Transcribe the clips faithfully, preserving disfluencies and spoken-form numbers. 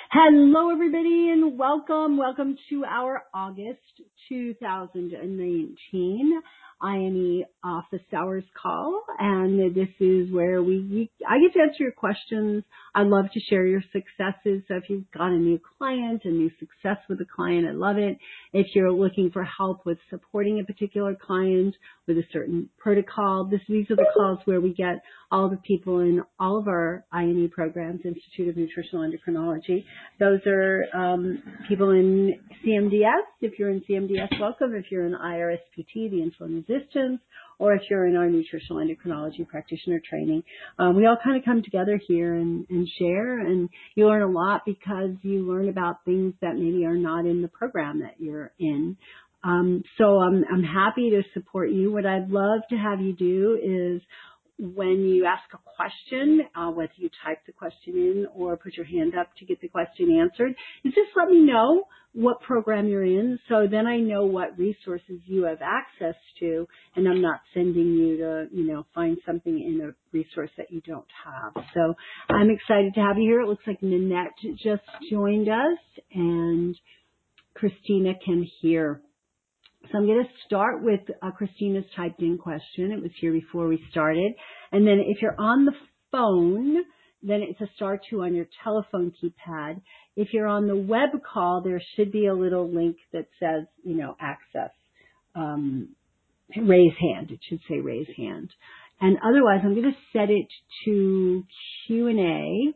Hello, everybody, and welcome. Welcome to our August two thousand nineteen I M E office hours call. And this is where we, we, I get to answer your questions. I love to share your successes. So if you've got a new client, a new success with a client, I love it. If you're looking for help with supporting a particular client with a certain protocol, this, these are the calls where we get all the people in all of our I M E programs, Institute of Nutritional Endocrinology. Those are um, people in C M D S. If you're in C M D S, welcome. If you're in I R S P T, the insulin resistance, or if you're in our nutritional endocrinology practitioner training, um, we all kind of come together here and, and share, and you learn a lot because you learn about things that maybe are not in the program that you're in. Um, so I'm, I'm happy to support you. What I'd love to have you do is when you ask a question, uh, whether you type the question in or put your hand up to get the question answered, is just let me know what program you're in, so then I know what resources you have access to, and I'm not sending you to, you know, find something in a resource that you don't have. So I'm excited to have you here. It looks like Nanette just joined us, and Christina can hear. So I'm going to start with uh, Christina's typed in question. It was here before we started. And then if you're on the phone, then it's a star two on your telephone keypad. If you're on the web call, there should be a little link that says, you know, access, um, raise hand. It should say raise hand. And otherwise, I'm going to set it to Q and A.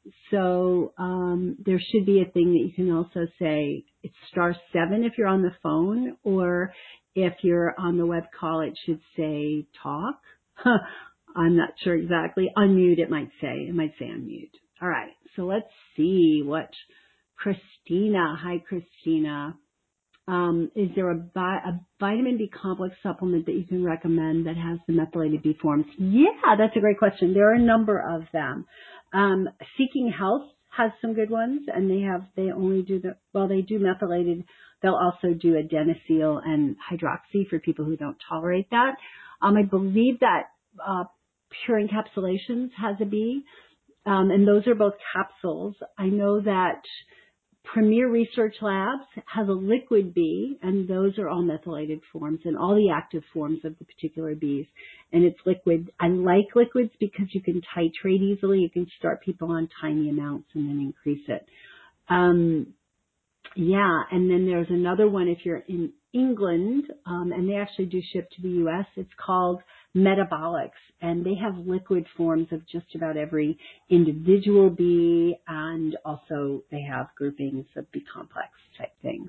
So um, there should be a thing that you can also say it's star seven if you're on the phone, or if you're on the web call, it should say talk. I'm not sure exactly. Unmute, it might say. It might say unmute. All right. So let's see what Christina. Hi, Christina. Um, is there a, bi- a vitamin B complex supplement that you can recommend that has the methylated B forms? Yeah, that's a great question. There are a number of them. Um, Seeking Health has some good ones, and they have, they only do the, well, they do methylated. They'll also do adenosine and hydroxy for people who don't tolerate that. Um, I believe that, uh, Pure Encapsulations has a B, um, and those are both capsules. I know that Premier Research Labs has a liquid B, and those are all methylated forms and all the active forms of the particular Bs. And it's liquid. I like liquids because you can titrate easily. You can start people on tiny amounts and then increase it. Um, yeah, and then there's another one if you're in England, um, and they actually do ship to the U S. It's called Metabolics, and they have liquid forms of just about every individual B, and also they have groupings of B complex type things.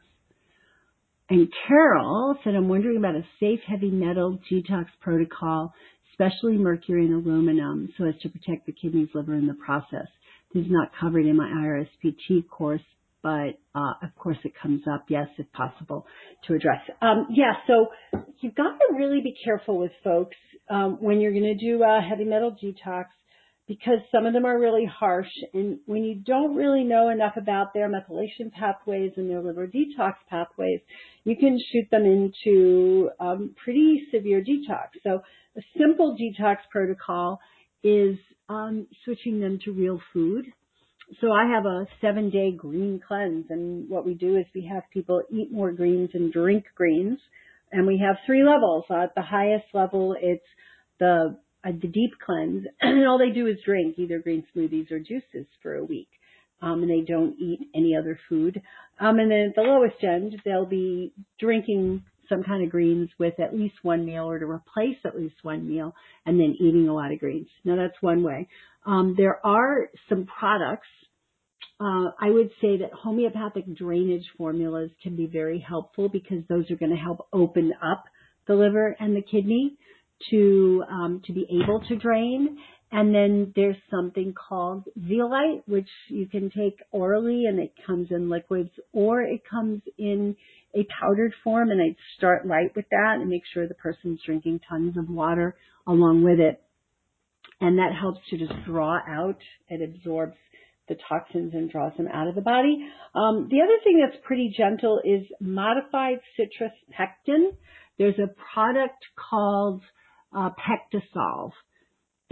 And Carol said, I'm wondering about a safe heavy metal detox protocol, especially mercury and aluminum, so as to protect the kidneys, liver in the process. This is not covered in my I R S P T course, but uh, of course it comes up, yes, if possible, to address. Um, yeah, so you've got to really be careful with folks um, when you're going to do a heavy metal detox, because some of them are really harsh, and when you don't really know enough about their methylation pathways and their liver detox pathways, you can shoot them into um, pretty severe detox. So a simple detox protocol is um, switching them to real food. So I have a seven-day green cleanse, and what we do is we have people eat more greens and drink greens, and we have three levels. Uh, at the highest level, it's the uh, the deep cleanse, and all they do is drink either green smoothies or juices for a week, um, and they don't eat any other food. Um, and then at the lowest end, they'll be drinking some kind of greens with at least one meal or to replace at least one meal, and then eating a lot of greens. Now, that's one way. Um, there are some products. Uh, I would say that homeopathic drainage formulas can be very helpful because those are going to help open up the liver and the kidney to um, to be able to drain. And then there's something called zeolite, which you can take orally, and it comes in liquids, or it comes in a powdered form. And I'd start light with that and make sure the person's drinking tons of water along with it. And that helps to just draw out. It absorbs the toxins and draws them out of the body. Um, the other thing that's pretty gentle is modified citrus pectin. There's a product called uh, Pectosolve.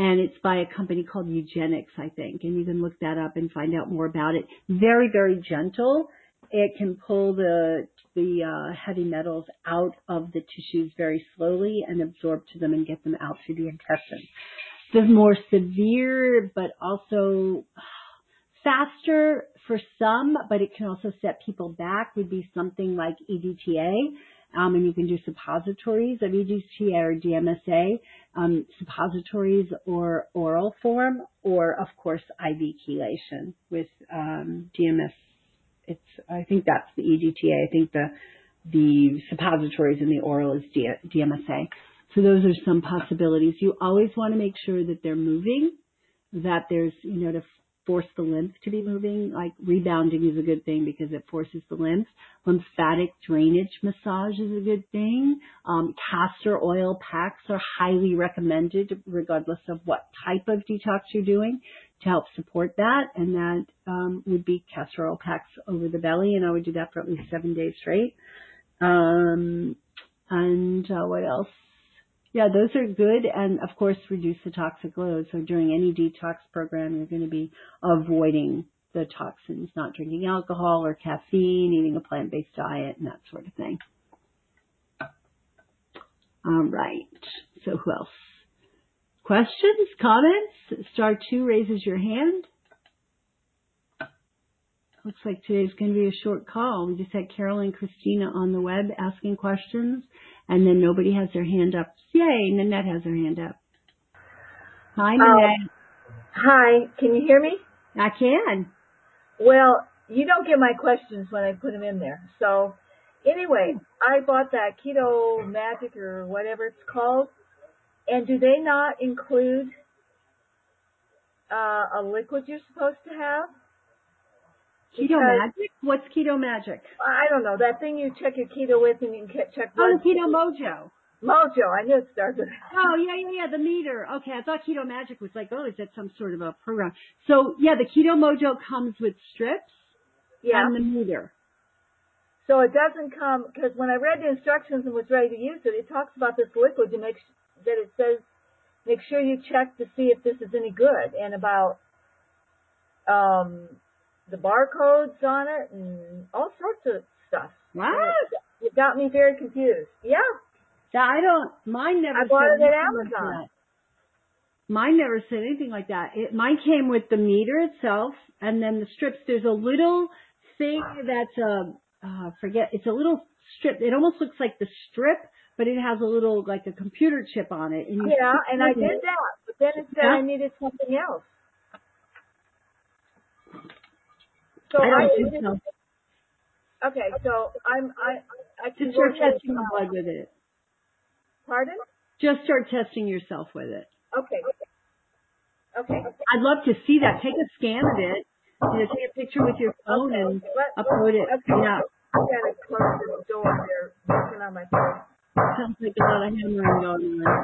and it's by a company called Eugenics, I think, and you can look that up and find out more about it. Very, very gentle. It can pull the the uh, heavy metals out of the tissues very slowly and absorb to them and get them out through the intestines. The more severe, but also faster for some, but it can also set people back, would be something like E D T A, um, and you can do suppositories of E D T A or D M S A, um, suppositories or oral form, or of course I V chelation with um, D M S. It's I think that's the E D T A. I think the the suppositories and the oral is D M S A. So those are some possibilities. You always want to make sure that they're moving, that there's, you know, to force the lymph to be moving. Like rebounding is a good thing because it forces the lymph. Lymphatic drainage massage is a good thing. Um, castor oil packs are highly recommended regardless of what type of detox you're doing to help support that. And that um, would be castor oil packs over the belly. And I would do that for at least seven days straight. Um, and uh, what else? Yeah, those are good. And of course, reduce the toxic load. So during any detox program, you're going to be avoiding the toxins, not drinking alcohol or caffeine, eating a plant-based diet, and that sort of thing. All right. So who else? Questions, comments? Star two raises your hand. Looks like today's going to be a short call. We just had Carol and Christina on the web asking questions, and then nobody has their hand up. Yay, Nanette has her hand up. Hi, Nanette. Uh, hi, can you hear me? I can. Well, you don't get my questions when I put them in there. So, anyway, I bought that Keto Magic or whatever it's called, and do they not include uh, a liquid you're supposed to have? Keto Because, Magic? What's Keto Magic? I don't know. That thing you check your keto with and you can check blood. Oh, the Keto Mojo. Mojo. I knew it started with Oh, yeah, yeah, yeah, the meter. Okay, I thought Keto Magic was like, oh, is that some sort of a program? So, yeah, the Keto Mojo comes with strips yeah. and the meter. So it doesn't come, because when I read the instructions and was ready to use it, it talks about this liquid to make that it says, make sure you check to see if this is any good, and about um, the barcodes on it and all sorts of stuff. What? It, it got me very confused. Yeah. I don't, mine never I bought said it at anything like Amazon. that. Mine never said anything like that. It, mine came with the meter itself and then the strips. There's a little thing that's a, uh, forget, it's a little strip. It almost looks like the strip, but it has a little, like a computer chip on it. And you yeah, and I did it. that, but then it said yeah. I needed something else. So I don't I think needed, so. okay, so I'm, I, I can Just go start ahead testing and, the blood with it. Pardon? Just start testing yourself with it. Okay. Okay. I'd love to see that. Take a scan of it. You know, take a picture with your phone okay. and Let, upload it. okay. Yeah. I gotta close this door. They're working on my phone. Sounds like a lot of hammering going on.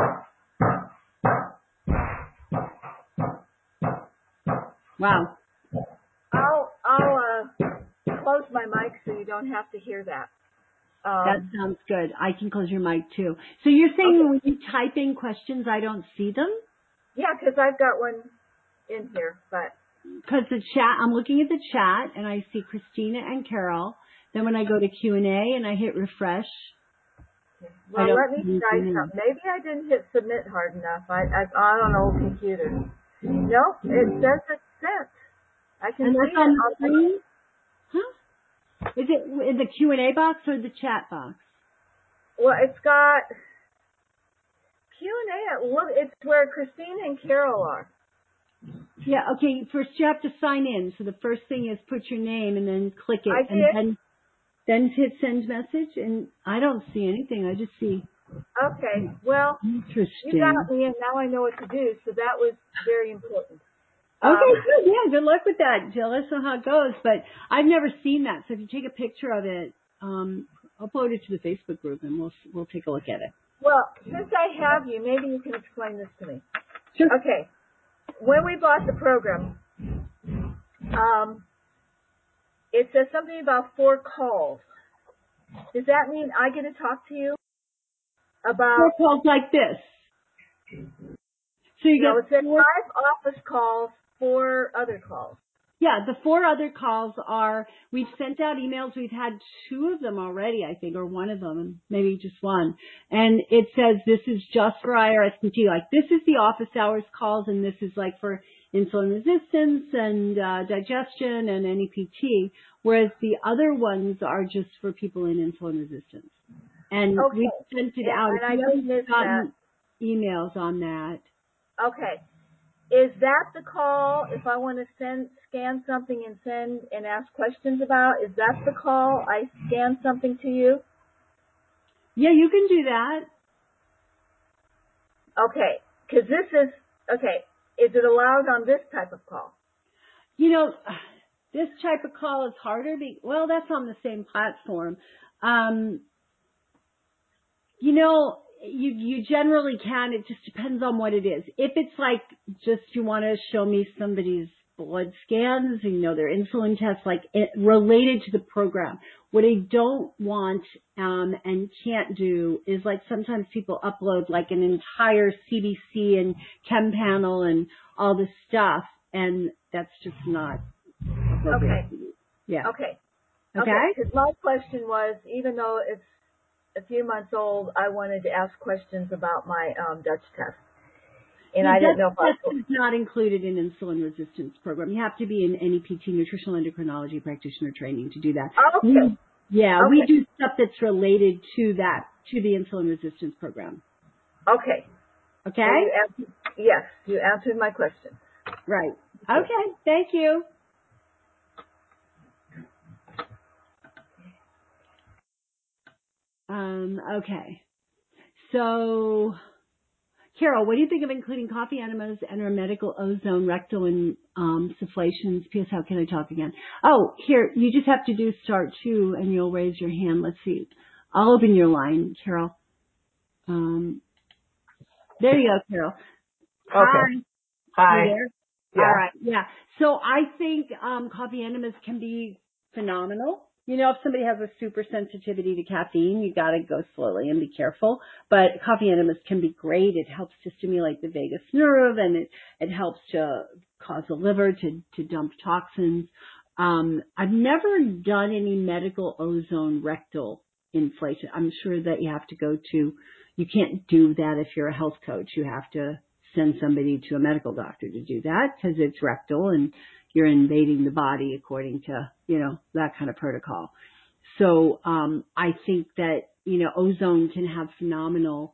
Wow. I'll I'll uh, close my mic so you don't have to hear that. Um, That sounds good. I can close your mic too. So you're saying okay. when you type in questions, I don't see them? Yeah, because I've got one in here, but Because the chat, I'm looking at the chat and I see Christina and Carol. Then when I go to Q and A and I hit refresh, well, I don't let me see try anything. something. Maybe I didn't hit submit hard enough. I I on an old computer. No, it says it's sent. I can And see that's on it. the On screen? Huh? Is it in the Q and A box or the chat box? Well, it's got Q and A. Look, it's where Christina and Carol are. Yeah, okay, first you have to sign in. So the first thing is put your name and then click it. I and did. then then hit send message. And I don't see anything. I just see. Okay, well, Interesting. you got me, and now I know what to do, so that was very important. Okay, Um, good. Yeah, good luck with that, Jill. Let's know how it goes. But I've never seen that. So if you take a picture of it, um, upload it to the Facebook group and we'll we'll take a look at it. well, since I have you, maybe you can explain this to me. Sure. Okay, when we bought the program, um, it says something about four calls. Does that mean I get to talk to you about? Four calls like this. So you No, get it said four, five office calls, four other calls. yeah, the four other calls are, we've sent out emails. We've had two of them already, I think, or one of them, maybe just one. And it says this is just for I R S P T. Like, this is the office hours calls, and this is like for insulin resistance and uh, digestion and N E P T, whereas the other ones are just for people in insulin resistance. And Okay. we sent it And, out. and I If you just haven't missed gotten that. emails on that. Okay. Is that the call if I want to send, scan something and send and ask questions about? Is that the call? I scan something to you? Yeah, you can do that. Okay. Because this is, okay. Is it allowed on this type of call? You know, this type of call is harder. Be, well, that's on the same platform. Um, you know, you you generally can. It just depends on what it is. If it's like just you want to show me somebody's blood scans, you know, their insulin tests, like it, related to the program. What I don't want um, and can't do is like sometimes people upload like an entire C B C and chem panel and all this stuff, and that's just not appropriate. Okay. Yeah. Okay. Okay. Because my question was, even though it's a few months old, I wanted to ask questions about my um, Dutch test. And The I didn't Dutch know if I test is not included in insulin resistance program. You have to be in N E P T, nutritional endocrinology practitioner training to do that. Okay. We, yeah, we Okay. do stuff that's related to that, to the insulin resistance program. Okay. Okay? So you answered, yes, you answered my question. Right. Okay. Thank you. Um, okay. So, Carol, what do you think of including coffee enemas and or medical ozone, rectal and um, sufflations? P S How can I talk again? Oh, here, you just have to do start two and you'll raise your hand. Let's see. I'll open your line, Carol. Um, there you go, Carol. Hi. Okay. Hi. You there? Yeah. All right. Yeah. So I think um, coffee enemas can be phenomenal. You know, if somebody has a super sensitivity to caffeine, you got to go slowly and be careful. But coffee enemas can be great. It helps to stimulate the vagus nerve, and it it helps to cause the liver to to dump toxins. Um, I've never done any medical ozone rectal inflation. I'm sure that you have to go to. You can't do that if you're a health coach. You have to send somebody to a medical doctor to do that because it's rectal and you're invading the body according to, you know, that kind of protocol. So, um, I think that, you know, ozone can have phenomenal,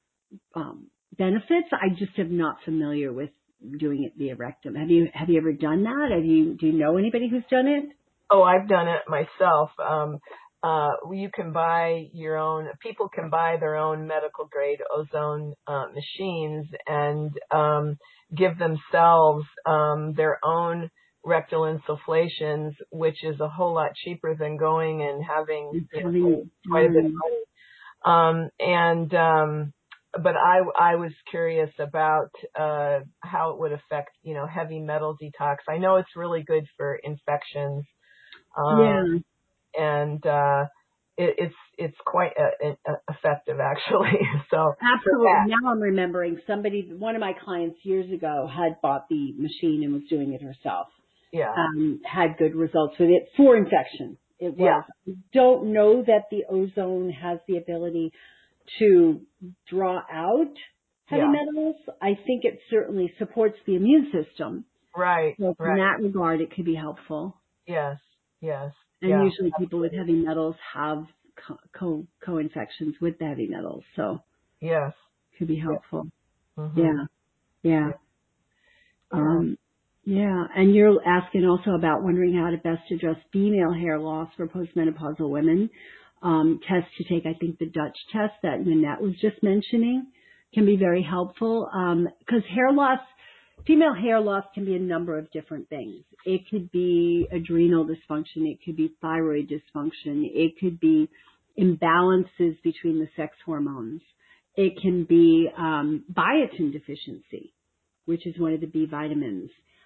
um, benefits. I just am not familiar with doing it via rectum. Have you, have you ever done that? Have you, do you know anybody who's done it? Oh, I've done it myself. Um, uh, you can buy your own, people can buy their own medical grade ozone, uh, machines and, um, give themselves, um, their own rectal insufflations, which is a whole lot cheaper than going and having, you know, Having quite a bit of done. money. Um, and, um, but I, I was curious about, uh, how it would affect, you know, heavy metal detox. I know it's really good for infections. Yeah. Um, and, uh, it, it's, it's quite uh uh effective actually. So Absolutely. Now I'm remembering somebody, one of my clients years ago had bought the machine and was doing it herself. yeah, Um, had good results with it for infection. It yeah, was. I don't know that the ozone has the ability to draw out heavy yeah, metals. I think it certainly supports the immune system. right, So in right. that regard, it could be helpful. Yes, yes, And yeah, usually people with heavy metals have co- co- co-infections with the heavy metals. So yes, it could be yeah. helpful. Mhm. Yeah. Yeah. Yeah. Yeah. Um, yeah. And you're asking also about wondering how to best address female hair loss for postmenopausal women. Um, tests to take, I think the Dutch test that Nanette was just mentioning can be very helpful. Um, cause hair loss, female hair loss can be a number of different things. It could be adrenal dysfunction. It could be thyroid dysfunction. It could be imbalances between the sex hormones. It can be, um, biotin deficiency, which is one of the B vitamins.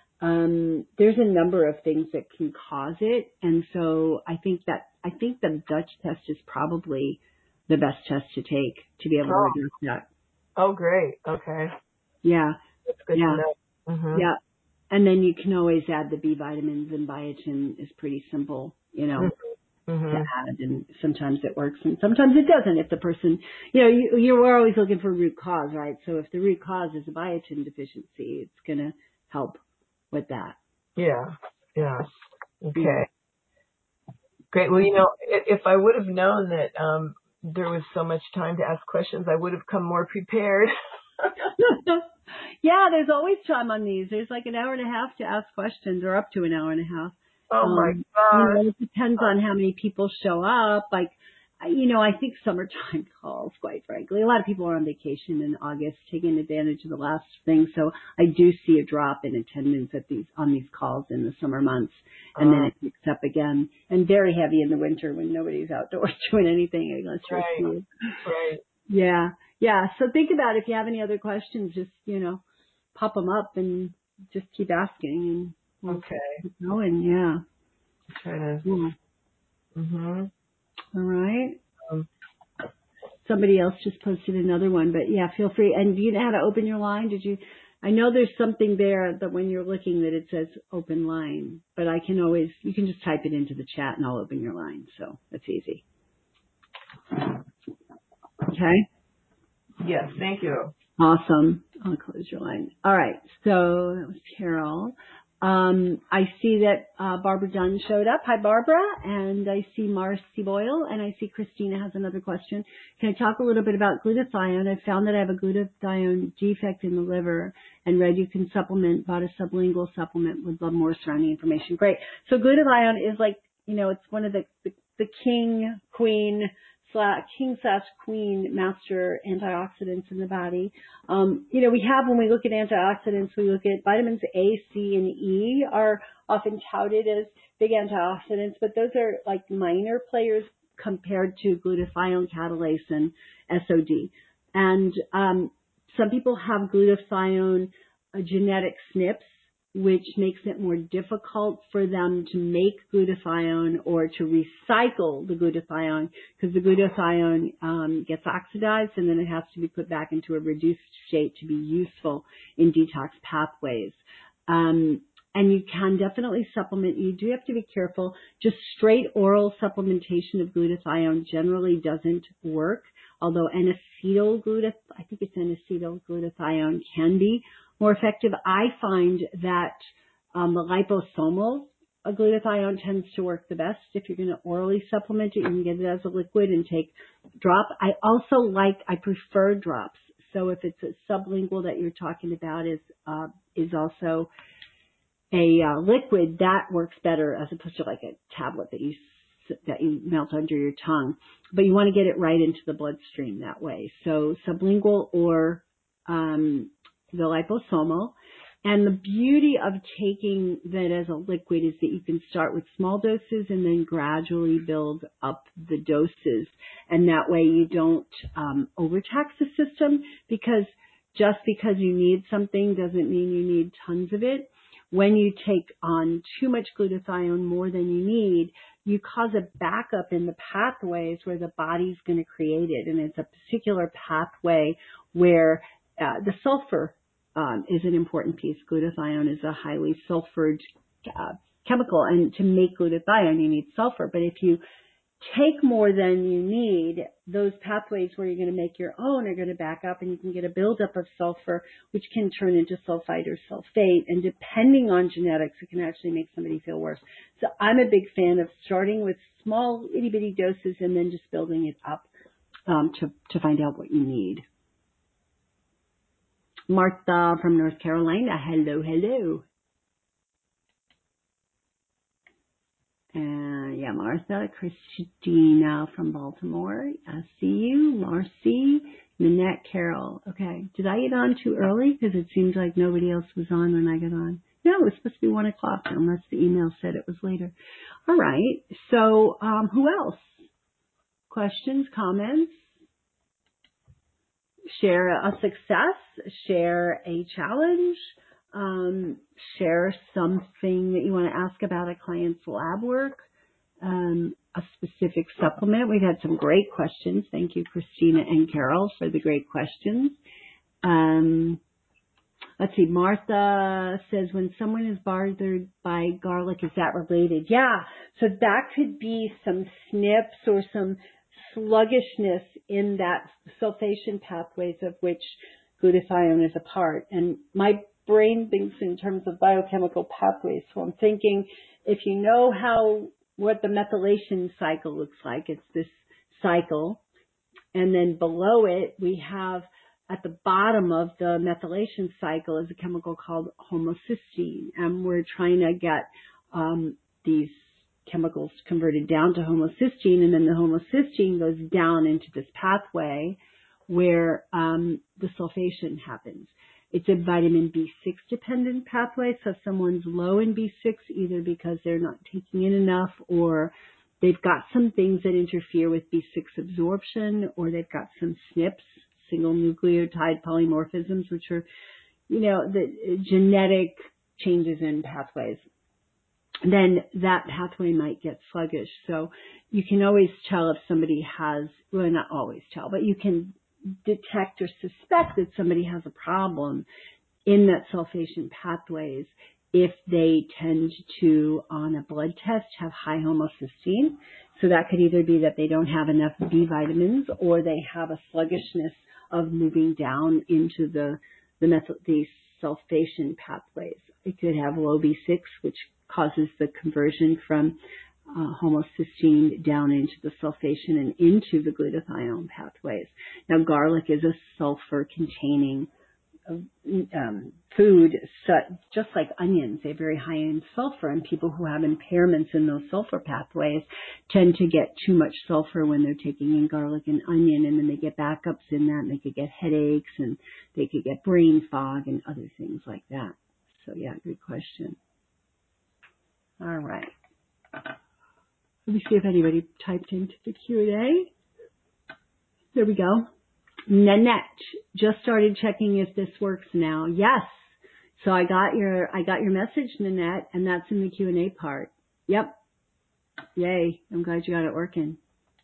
Um, there's a number of things that can cause it. And so I think that, I think the Dutch test is probably the best test to take to be able to Oh, address that. oh, great. Okay. Yeah. That's good yeah. to know. Mm-hmm. Yeah. And then you can always add the B vitamins, and biotin is pretty simple, you know, Mm-hmm. to add. And sometimes it works and sometimes it doesn't. If the person, you know, you, you're always looking for root cause, right? So if the root cause is a biotin deficiency, it's going to help with that. Yeah. Yeah. Okay. Yeah. Great. Well, you know, i- if I would have known that um, there was so much time to ask questions, I would have come more prepared. Yeah, there's always time on these. There's like an hour and a half to ask questions, or up to an hour and a half. Oh my Um, you gosh. know, it depends on how many people show up. Like, I- you know, I think summertime calls, quite frankly. A lot of people are on vacation in August, taking advantage of the last thing. So I do see a drop in attendance at these, on these calls in the summer months. And then Uh, it picks up again, and very heavy in the winter when nobody's outdoors doing anything unless you're right. skiing. Right. Yeah. Yeah. So think about it. If you have any other questions, just, you know, pop them up and just keep asking, and we'll Okay. keep going. Yeah. Try to. Yeah. Mm-hmm. All right. Um, Somebody else just posted another one, but yeah, feel free. And do you know how to open your line? Did you, I know there's something there that when you're looking that it says open line, but I can always, you can just type it into the chat and I'll open your line. So that's easy. Okay. yes. Thank you. Awesome. I'll close your line. All right. So that was Carol. Um, I see that uh, Barbara Dunn showed up. Hi, Barbara. And I see Marcy Boyle, and I see Christina has another question. Can I talk a little bit about glutathione? I found that I have a glutathione defect in the liver and read you can supplement, bought a sublingual supplement. Would love more surrounding information. Great. So glutathione is like, you know, it's one of the, the, the king, queen, king slash queen master antioxidants in the body. Um, you know, we have, when we look at antioxidants, we look at vitamins A, C, and E are often touted as big antioxidants, but those are like minor players compared to glutathione, catalase, and S O D. And um, some people have glutathione uh, genetic S N Ps, which makes it more difficult for them to make glutathione or to recycle the glutathione, because the glutathione um, gets oxidized and then it has to be put back into a reduced state to be useful in detox pathways. Um, and you can definitely supplement. You do have to be careful. Just straight oral supplementation of glutathione generally doesn't work, although N-acetyl glutathione, I think it's N-acetyl glutathione, can be more effective. I find that um, the liposomal glutathione tends to work the best. If you're going to orally supplement it, you can get it as a liquid and take drop. I also like, I prefer drops. So if it's a sublingual that you're talking about is uh, is also a uh, liquid, that works better as opposed to like a tablet that you that you melt under your tongue. But you want to get it right into the bloodstream that way. So sublingual or um, the liposomal. And the beauty of taking that as a liquid is that you can start with small doses and then gradually build up the doses. And that way you don't um, overtax the system, because just because you need something doesn't mean you need tons of it. When you take on too much glutathione, more than you need, you cause a backup in the pathways where the body's going to create it. And it's a particular pathway where uh, the sulfur um, is an important piece. Glutathione is a highly sulfured uh, chemical. And to make glutathione, you need sulfur. But if you take more than you need, those pathways where you're going to make your own are going to back up, and you can get a buildup of sulfur, which can turn into sulfite or sulfate. And depending on genetics, it can actually make somebody feel worse. So I'm a big fan of starting with small itty bitty doses and then just building it up um, to, to find out what you need. Martha from North Carolina. Hello, hello. Uh, yeah, Martha, Christina from Baltimore. I see you. Marcy, Minette, Carol. Okay. Did I get on too early? Because it seems like nobody else was on when I got on. No, it was supposed to be one o'clock unless the email said it was later. All right. So, um, who else? Questions, comments? Share a success, share a challenge, um, share something that you want to ask about a client's lab work, um, a specific supplement. We've had some great questions. Thank you, Christina and Carol, for the great questions. Um, let's see, Martha says when someone is bothered by garlic, is that related? Yeah. So that could be some S N Ps or some sluggishness in that sulfation pathways of which glutathione is a part. And my brain thinks in terms of biochemical pathways. So I'm thinking if you know how, what the methylation cycle looks like, it's this cycle. And then below it, we have at the bottom of the methylation cycle is a chemical called homocysteine. And we're trying to get um, these chemicals converted down to homocysteine. And then the homocysteine goes down into this pathway where um, the sulfation happens. It's a vitamin B six dependent pathway. So if someone's low in B six, either because they're not taking in enough or they've got some things that interfere with B six absorption, or they've got some S N Ps, single nucleotide polymorphisms, which are, you know, the genetic changes in pathways, then that pathway might get sluggish. So you can always tell if somebody has, well, not always tell, but you can detect or suspect that somebody has a problem in that sulfation pathways if they tend to, on a blood test, have high homocysteine. So that could either be that they don't have enough B vitamins or they have a sluggishness of moving down into the the, methyl, the sulfation pathways. It could have low B six, which causes the conversion from uh, homocysteine down into the sulfation and into the glutathione pathways. Now, garlic is a sulfur-containing um, food, so just like onions. They're very high in sulfur, and people who have impairments in those sulfur pathways tend to get too much sulfur when they're taking in garlic and onion, and then they get backups in that, and they could get headaches, and they could get brain fog and other things like that. So, yeah, good question. All right. Let me see if anybody typed into the Q and A. There we go. Nanette just started checking if this works now. Yes. So I got your I got your message, Nanette, and that's in the Q and A part. Yep. Yay. I'm glad you got it working.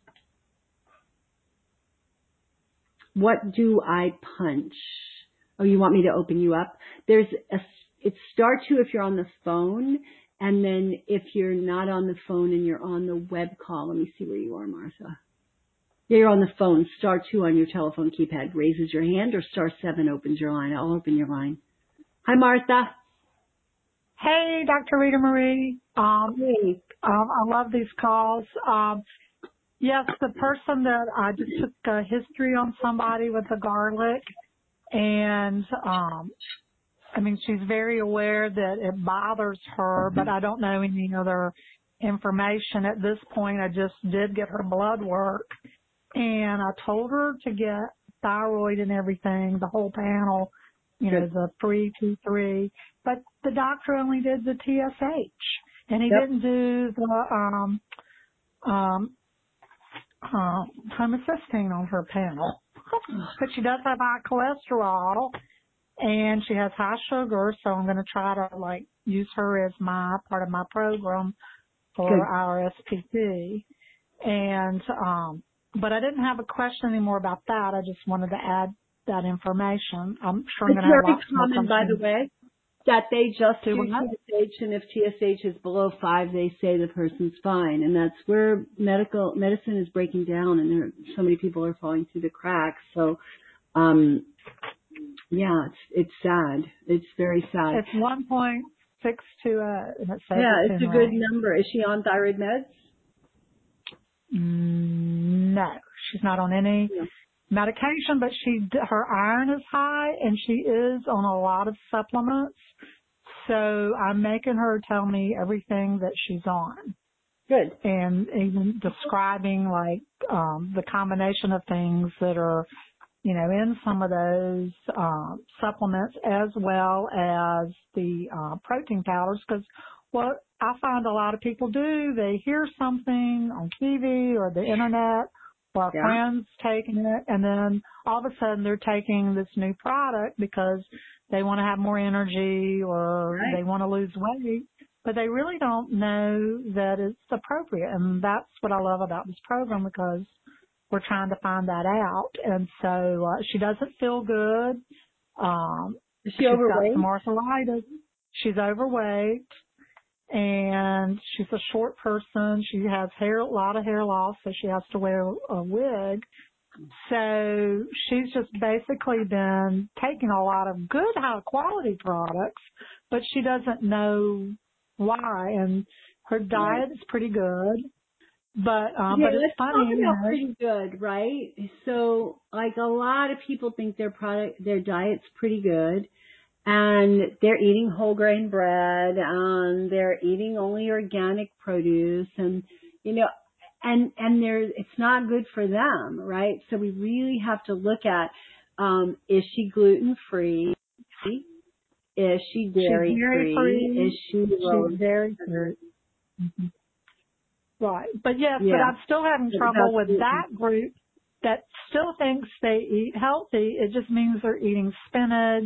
What do I punch? Oh, you want me to open you up? There's a it's star two if you're on the phone. And then if you're not on the phone and you're on the web call, let me see where you are, Martha. Yeah, you're on the phone. Star two on your telephone keypad raises your hand, or star seven opens your line. I'll open your line. Hi, Martha. Hey, Doctor Rita Marie. Um, Hey. um, I love these calls. Um, yes, the person that I just took a history on somebody with the garlic, and um, I mean, she's very aware that it bothers her, but I don't know any other information at this point. I just did get her blood work, and I told her to get thyroid and everything, the whole panel, you know, the three, two, three. But the doctor only did the T S H, and he Yep. didn't do the um, um, uh, homocysteine on her panel. But she does have high cholesterol. And she has high sugar, so I'm going to try to, like, use her as my part of my program for Good. our S P P. And, um, but I didn't have a question anymore about that. I just wanted to add that information. I'm sure I'm It's going to have very lots more common, by the way, that they just do Do what? T S H, and if T S H is below five, they say the person's fine. And that's where medical medicine is breaking down, and there, so many people are falling through the cracks. So, um, yeah, it's it's sad. It's very sad. It's one point six two eight. And it says Yeah, it's it's in a good range. number. Is she on thyroid meds? Mm, no, she's not on any No. medication, but she her iron is high, and she is on a lot of supplements. So I'm making her tell me everything that she's on, Good. and even describing like um, the combination of things that are, you know, in some of those um, supplements, as well as the uh, protein powders. Because what I find a lot of people do, they hear something on T V or the internet, or a Yeah. friend's taking it, and then all of a sudden they're taking this new product because they want to have more energy or Right. they want to lose weight, but they really don't know that it's appropriate. And that's what I love about this program, because we're trying to find that out. And so uh, she doesn't feel good. Um, Is she she's overweight? got some arthritis. She's overweight, and she's a short person. She has hair, a lot of hair loss, so she has to wear a wig. So she's just basically been taking a lot of good, high-quality products, but she doesn't know why. And her diet is pretty good, but um, Okay, but it's let's funny, talk you about know. pretty good, right? So, like a lot of people think their product, their diet's pretty good, and they're eating whole grain bread, and they're eating only organic produce, and you know, and and they're it's not good for them, right? So we really have to look at, um, is she gluten free? Is she dairy She's dairy free? free. Is she low? She's dairy free. Mm-hmm. Right. But yes, Yeah. but I'm still having But trouble with that's- that group that still thinks they eat healthy. It just means they're eating spinach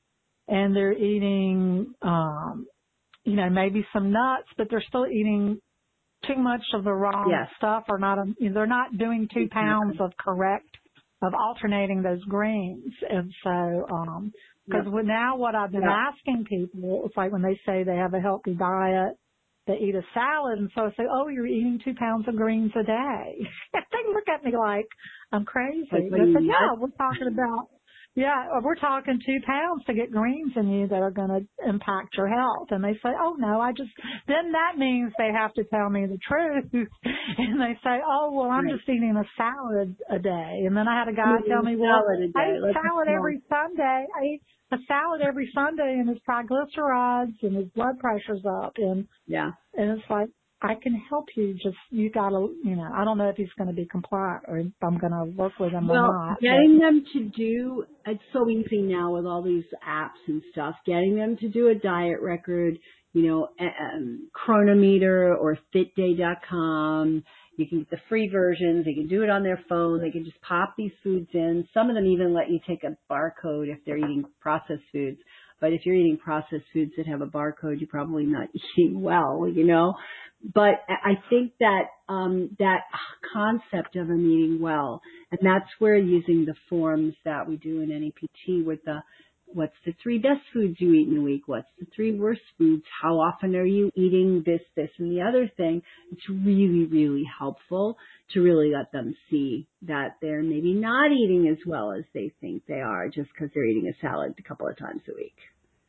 and they're eating, um, you know, maybe some nuts, but they're still eating too much of the wrong Yes. stuff, or not. They're not doing two pounds of correct, of alternating those greens. And so, um, because Yeah. now what I've been Yeah. asking people, it's like when they say they have a healthy diet, they eat a salad, and so I say, oh, you're eating two pounds of greens a day. They look at me like I'm crazy. Like, And what, I you said, yeah, nuts? we're talking about, yeah, we're talking two pounds to get greens in you that are going to impact your health. And they say, oh, no, I just, then that means they have to tell me the truth. And they say, oh, well, I'm Right. just eating a salad a day. And then I had a guy Eating tell me, a well, salad a day. I eat Let's salad just every Sunday. I eat a salad every Sunday, and his triglycerides and his blood pressure's up. And Yeah. and it's like, I can help you, just, you gotta, you know, I don't know if he's going to be compliant or if I'm going to work with him Well, or not. getting them to do, it's so easy now with all these apps and stuff, getting them to do a diet record, you know, um, Chronometer or fit day dot com. You can get the free versions. They can do it on their phone. They can just pop these foods in. Some of them even let you take a barcode if they're eating processed foods. But if you're eating processed foods that have a barcode, you're probably not eating well, you know. But I think that um, that concept of them eating well, and that's where using the forms that we do in N E P T with the what's the three best foods you eat in a week, what's the three worst foods, how often are you eating this, this, and the other thing. It's really, really helpful to really let them see that they're maybe not eating as well as they think they are just because they're eating a salad a couple of times a week.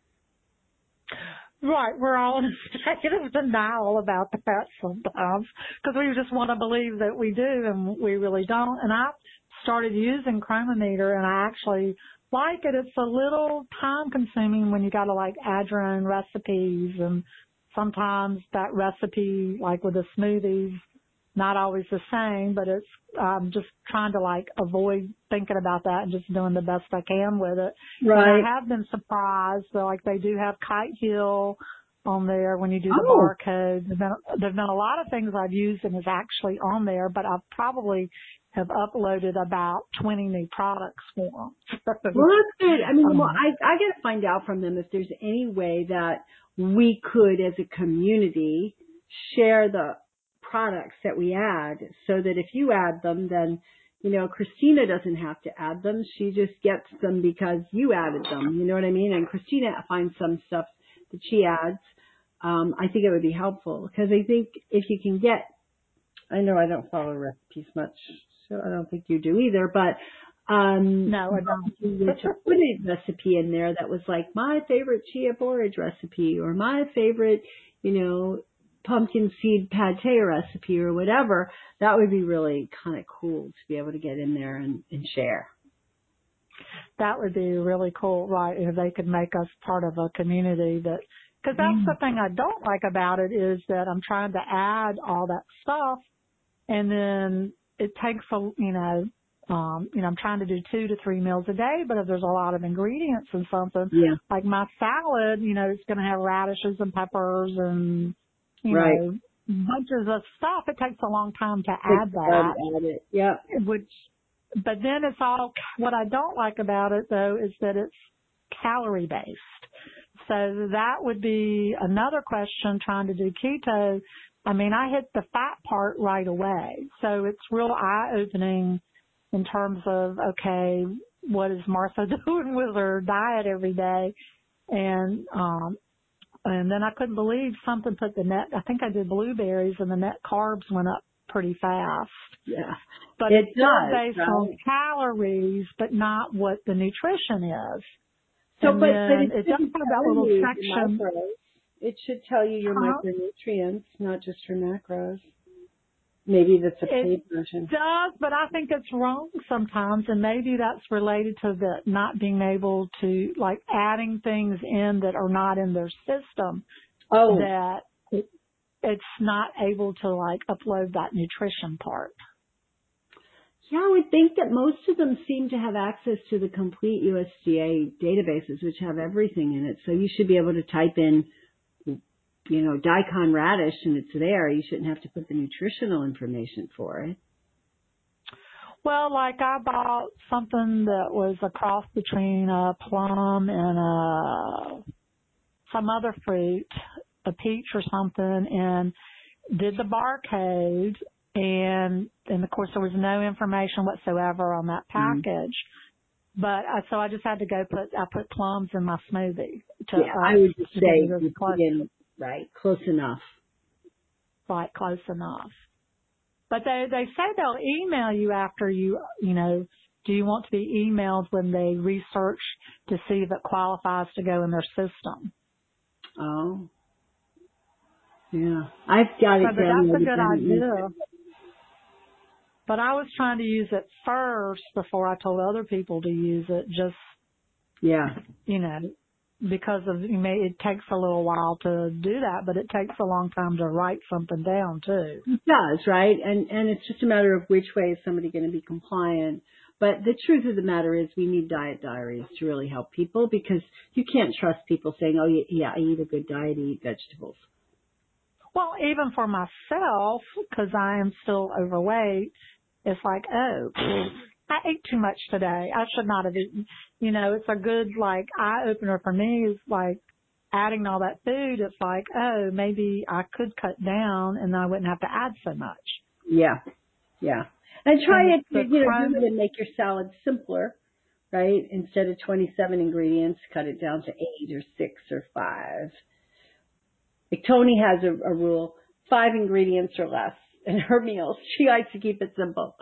Right, we're all in a state of denial about that sometimes because we just want to believe that we do and we really don't. And I started using Chronometer, and I actually like it. It's a little time consuming when you got to like add your own recipes, and sometimes that recipe, like with the smoothies, not always the same, but it's um just trying to like avoid thinking about that and just doing the best I can with it. Right. And I have been surprised. So like they do have Kite Hill on there when you do the Oh. barcode. There's been, there's been a lot of things I've used and is actually on there, but I've probably have uploaded about twenty new products for them. Well, that's good. I mean, Um, well, I, I got to find out from them if there's any way that we could, as a community, share the products that we add so that if you add them, then, you know, Christina doesn't have to add them. She just gets them because you added them. You know what I mean? And Christina finds some stuff that she adds. Um, I think it would be helpful because I think if you can get, I know I don't follow recipes much, so I don't think you do either, but um, no, I don't. if you were to put a recipe in there that was like my favorite chia porridge recipe or my favorite, you know, pumpkin seed pate recipe or whatever, that would be really kind of cool to be able to get in there and, and share. That would be really cool, right? If they could make us part of a community that, because that's the thing I don't like about it is that I'm trying to add all that stuff, and then it takes a, you know, um, you know, I'm trying to do two to three meals a day, but if there's a lot of ingredients in something, Yeah. like my salad, you know, it's going to have radishes and peppers and, you Right. know, bunches of stuff. It takes a long time to Take add that. Add it. Yeah. Which, but then it's all, what I don't like about it though is that it's calorie based. So that would be another question trying to do keto. I mean, I hit the fat part right away. So it's real eye opening in terms of, okay, what is Martha doing with her diet every day? And, um, and then I couldn't believe something put the net, I think I did blueberries and the net carbs went up pretty fast. Yeah. But it it's still does, based right? on calories, but not what the nutrition is. So, and but, then but it, it does have that little section. It should tell you your Huh? micronutrients, not just your macros. Maybe that's a paid It version. does, but I think it's wrong sometimes, and maybe that's related to the not being able to, like, adding things in that are not in their system. Oh. That it, it's not able to, like, upload that nutrition part. Yeah, I would think that most of them seem to have access to the complete U S D A databases, which have everything in it. So you should be able to type in, you know, daikon radish and it's there. You shouldn't have to put the nutritional information for it. Well, like I bought something that was a cross between a plum and a some other fruit, a peach or something, and did the barcode, and and of course there was no information whatsoever on that package. Mm-hmm. But uh, so I just had to go put I put plums in my smoothie. To, yeah, uh, I would just say close. In, right, close enough. Right, close enough. But they they say they'll email you after you you know. Do you want to be emailed when they research to see if it qualifies to go in their system? Oh. Yeah. I've got it so, but down. that's a good idea. But I was trying to use it first before I told other people to use it, just, yeah, you know, because of, you may, it takes a little while to do that, but it takes a long time to write something down too. It does, right? And, and it's just a matter of which way is somebody going to be compliant. But the truth of the matter is we need diet diaries to really help people, because you can't trust people saying, oh, yeah, I eat a good diet, I eat vegetables. Well, even for myself, because I am still overweight, it's like, oh, I ate too much today. I should not have eaten. You know, it's a good, like, eye-opener for me is, like, adding all that food. It's like, oh, maybe I could cut down and I wouldn't have to add so much. Yeah, yeah. And try and it, you know, do it and make your salad simpler, right? Instead of twenty-seven ingredients, cut it down to eight or six or five. Like Tony has a, a rule, five ingredients or less in her meals. She likes to keep it simple.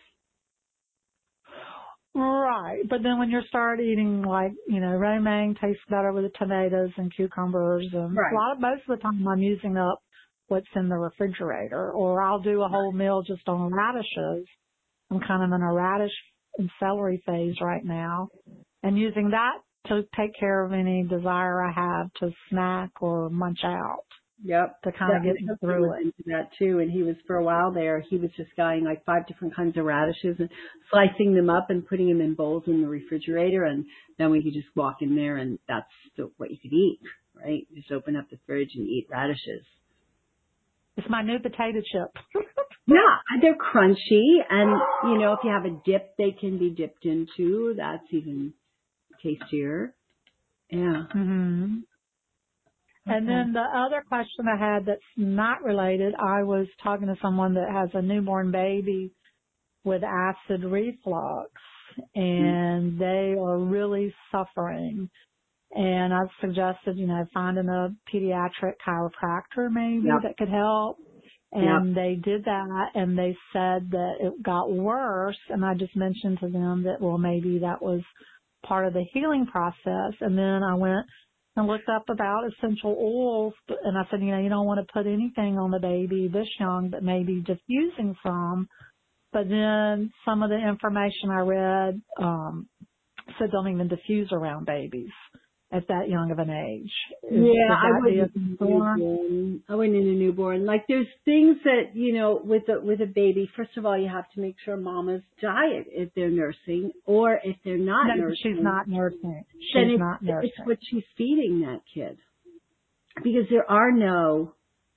Right. But then when you start eating, like, you know, romaine tastes better with the tomatoes and cucumbers. And right. a lot of, most of the time I'm using up what's in the refrigerator. Or I'll do a whole meal just on radishes. I'm kind of in a radish and celery phase right now. And using that to take care of any desire I have to snack or munch out. Yep. To kind that of get through it. Into that too. And he was, for a while there, he was just buying like five different kinds of radishes and slicing them up and putting them in bowls in the refrigerator. And then we could just walk in there and that's the, what you could eat, right? Just open up the fridge and eat radishes. It's my new potato chip. Yeah, they're crunchy. And, you know, if you have a dip they can be dipped into, that's even tastier. Yeah. Mm-hmm. And okay. then the other question I had that's not related, I was talking to someone that has a newborn baby with acid reflux, and they are really suffering. And I've suggested, you know, finding a pediatric chiropractor maybe yep. that could help. And yep. they did that, and they said that it got worse. And I just mentioned to them that, well, maybe that was part of the healing process. And then I went and looked up about essential oils, and I said, you know, you don't want to put anything on the baby this young that may be diffusing from. But then some of the information I read um, said don't even diffuse around babies at that young of an age. Is, yeah, I wouldn't in a newborn. I wouldn't in a newborn. Like there's things that, you know, with a, with a baby, first of all, you have to make sure mama's diet if they're nursing, or if they're not no, nursing. she's not nursing. She's then it's, not nursing. It's what she's feeding that kid. Because there are no,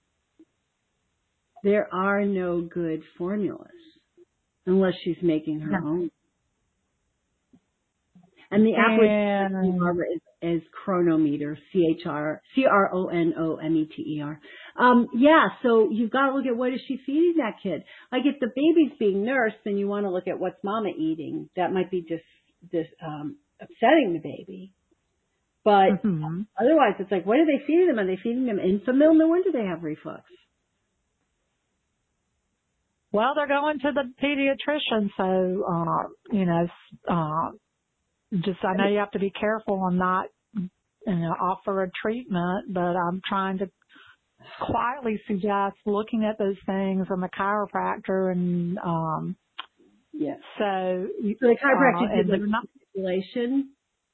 there are no good formulas unless she's making her no. own. And the application is, is Cronometer, C H R, C R O N O M E T E R. Um, yeah, so you've got to look at what is she feeding that kid. Like if the baby's being nursed, then you want to look at what's mama eating. That might be just this um, upsetting the baby. But Mm-hmm. otherwise, it's like, what are they feeding them? Are they feeding them Enfamil? No wonder they have reflux. Well, they're going to the pediatrician, so, uh, you know, uh, just, I know you have to be careful and not, you know, offer a treatment, but I'm trying to quietly suggest looking at those things from a chiropractor and, um, yeah. So, so the chiropractor uh, did the not, manipulation.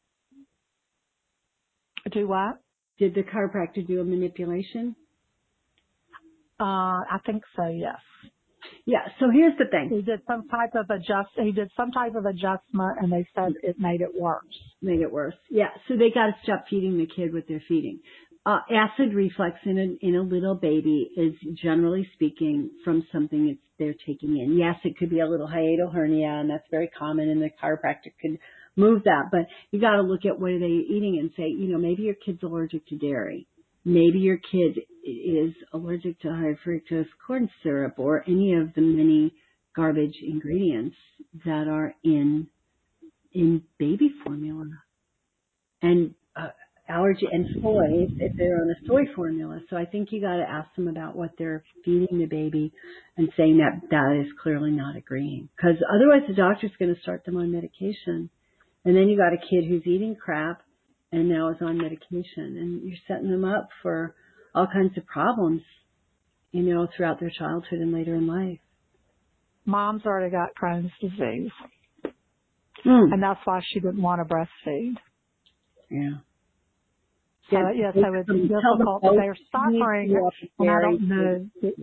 Do what? Did the chiropractor do a manipulation? Uh, I think so, yes. Yeah, so here's the thing. He did some type of adjust. He did some type of adjustment, and they said it made it worse. Made it worse. Yeah, so they got to stop feeding the kid what they're feeding. Uh, acid reflux in a, in a little baby is, generally speaking, from something that they're taking in. Yes, it could be a little hiatal hernia, and that's very common, and the chiropractor could move that. But you got to look at what are they eating and say, you know, maybe your kid's allergic to dairy. Maybe your kid is allergic to high fructose corn syrup or any of the many garbage ingredients that are in in baby formula. And uh, allergy and soy, if they're on a soy formula. So I think you got to ask them about what they're feeding the baby and saying that that is clearly not agreeing. Because otherwise the doctor's going to start them on medication. And then you got a kid who's eating crap and now is on medication. And you're setting them up for all kinds of problems, you know, throughout their childhood and later in life. Mom's already got Crohn's disease. Mm. And that's why she didn't want to breastfeed. Yeah. So, yeah, so it's difficult. They're suffering, and I don't know.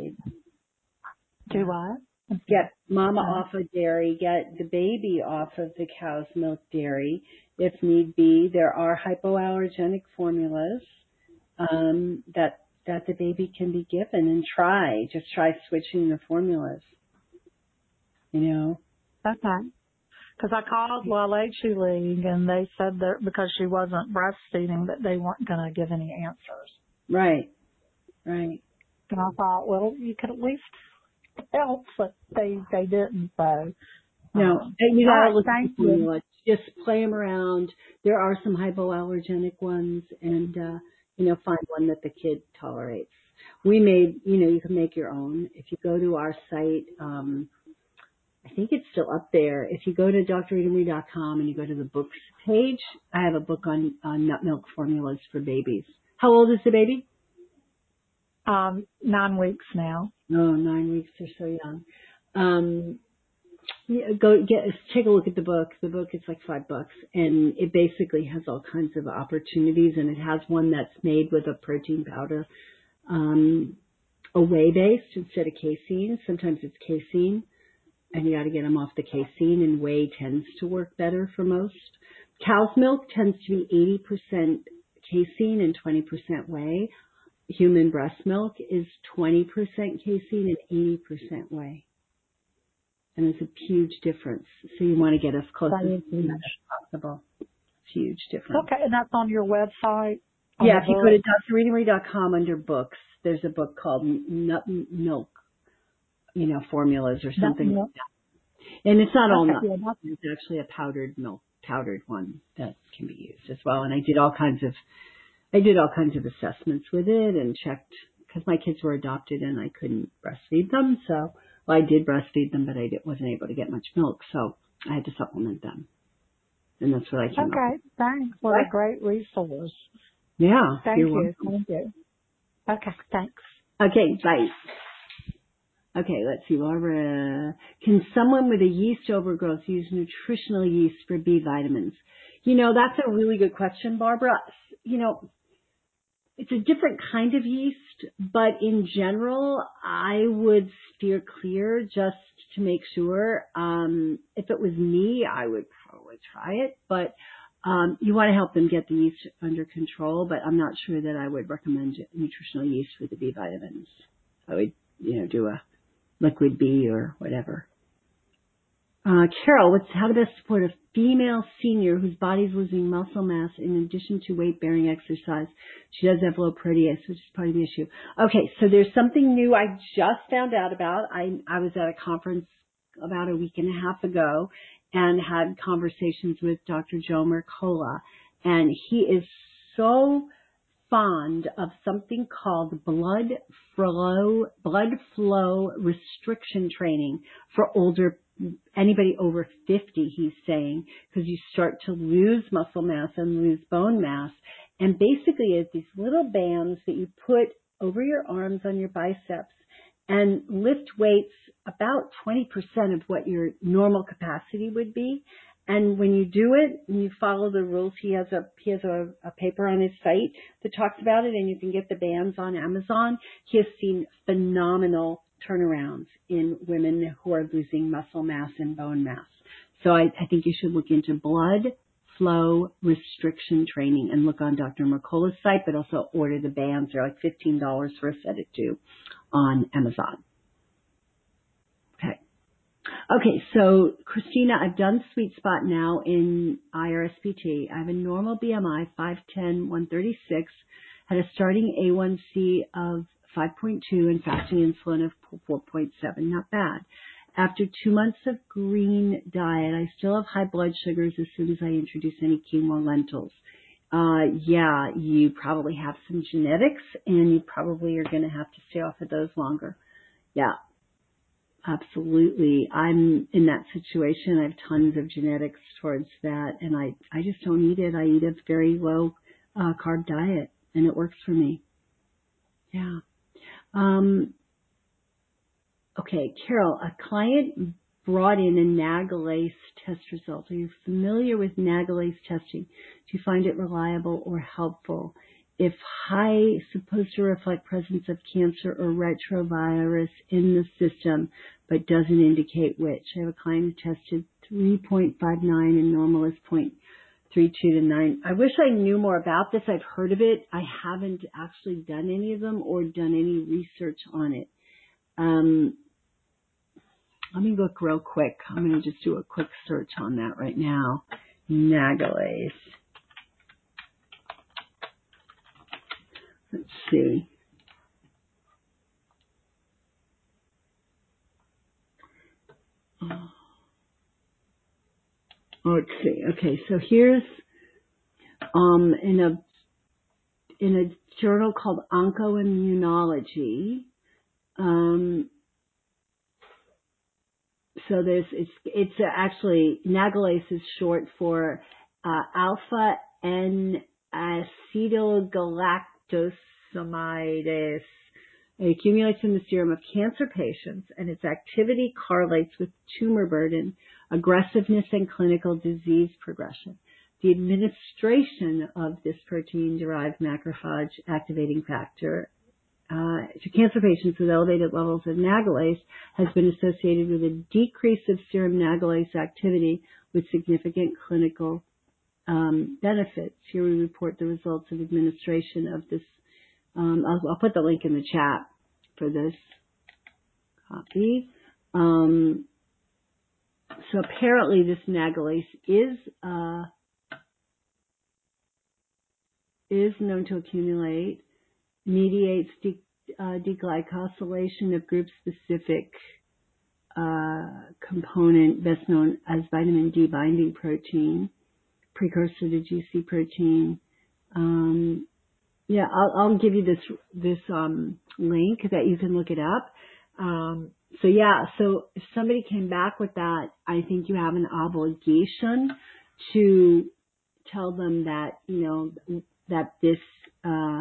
Do what? Get mama off of dairy, get the baby off of the cow's milk dairy. If need be, there are hypoallergenic formulas um, that that the baby can be given, and try. Just try switching the formulas. You know? Okay. Because I called La Leche League, and they said that because she wasn't breastfeeding, that they weren't going to give any answers. Right. Right. And I thought, well, you could at least help, but they they didn't. So no, um, and you gotta right, look at the you. formula. Just play them around. There are some hypoallergenic ones, and uh, you know, find one that the kid tolerates. We made, you know, you can make your own. If you go to our site, um, I think it's still up there. If you go to D R Eatery dot com and you go to the books page, I have a book on, on nut milk formulas for babies. How old is the baby? Um, nine weeks now. Oh, nine weeks. They're so young. Um, yeah, go get take a look at the book. The book is like five bucks, and it basically has all kinds of opportunities. And it has one that's made with a protein powder, um, a whey based instead of casein. Sometimes it's casein. And you got to get them off the casein, and whey tends to work better for most. Cow's milk tends to be eighty percent casein and twenty percent whey. Human breast milk is twenty percent casein and eighty percent whey. And it's a huge difference. So you want to get as close as possible. It's a huge difference. Okay, and that's on your website? On yeah, if you go to D R Eatery dot com under books, there's a book called Nut Milk. You know, formulas or something like that. And it's not all nuts. Yeah, it's actually a powdered milk, powdered one that can be used as well. And I did all kinds of, I did all kinds of assessments with it and checked, because my kids were adopted and I couldn't breastfeed them. So, well, I did breastfeed them, but I wasn't able to get much milk. So I had to supplement them. And that's what I came okay, up with. Okay, thanks. What a great resource. Yeah. Thank you're you. welcome. Thank you. Okay, thanks. Okay, bye. Okay, let's see, Barbara. Can someone with a yeast overgrowth use nutritional yeast for B vitamins? You know, that's a really good question, Barbara. You know, it's a different kind of yeast, but in general, I would steer clear just to make sure. Um, if it was me, I would probably try it, but um, you want to help them get the yeast under control, but I'm not sure that I would recommend nutritional yeast for the B vitamins. I would, you know, do a liquid B or whatever. Uh, Carol, what's how to best support a female senior whose body's losing muscle mass in addition to weight-bearing exercise? She does have low protease, which is part of the issue. Okay, so there's something new I just found out about. I, I was at a conference about a week and a half ago, and had conversations with Doctor Joe Mercola, and he is so fond of something called blood flow, blood flow restriction training for older, anybody over fifty, he's saying, because you start to lose muscle mass and lose bone mass. And basically it's these little bands that you put over your arms on your biceps and lift weights about twenty percent of what your normal capacity would be. And when you do it, and you follow the rules, he has a he has a, a paper on his site that talks about it, and you can get the bands on Amazon. He has seen phenomenal turnarounds in women who are losing muscle mass and bone mass. So I, I think you should look into blood flow restriction training and look on Doctor Mercola's site, but also order the bands. They're like fifteen dollars for a set of two on Amazon. Okay. Okay, so Christina, I've done Sweet Spot now in I R S P T. I have a normal B M I, five ten, one thirty-six, had a starting A one C of five point two and fasting insulin of four point seven, not bad. After two months of green diet, I still have high blood sugars as soon as I introduce any quinoa lentils. Uh, yeah, you probably have some genetics, and you probably are going to have to stay off of those longer. Yeah. Absolutely. I'm in that situation. I have tons of genetics towards that, and I, I just don't eat it. I eat a very low uh, carb diet, and it works for me. Yeah. Um, okay, Carol, a client brought in a Nagalase test result. Are you familiar with Nagalase testing? Do you find it reliable or helpful? If high, supposed to reflect presence of cancer or retrovirus in the system, but doesn't indicate which. I have a client who tested three point five nine and normal is zero point three two to nine. I wish I knew more about this. I've heard of it. I haven't actually done any of them or done any research on it. Um, let me look real quick. I'm going to just do a quick search on that right now. Nagalase. Let's see. Let's see. Okay, so here's um in a in a journal called Oncoimmunology. Um, so there's it's it's actually Nagalase is short for uh, alpha N acetylgalactosamidase. It accumulates in the serum of cancer patients, and its activity correlates with tumor burden, aggressiveness, and clinical disease progression. The administration of this protein-derived macrophage activating factor uh, to cancer patients with elevated levels of Nagalase has been associated with a decrease of serum Nagalase activity with significant clinical um, benefits. Here we report the results of administration of this. Um, I'll, I'll put the link in the chat for this copy. Um, so apparently this Nagalase is uh, is known to accumulate, mediates de, uh, deglycosylation of group-specific uh, component, best known as vitamin D binding protein, precursor to G C protein. Um, yeah, I'll, I'll give you this this um, link that you can look it up. Um, so yeah, so if somebody came back with that, I think you have an obligation to tell them that, you know, that this, uh,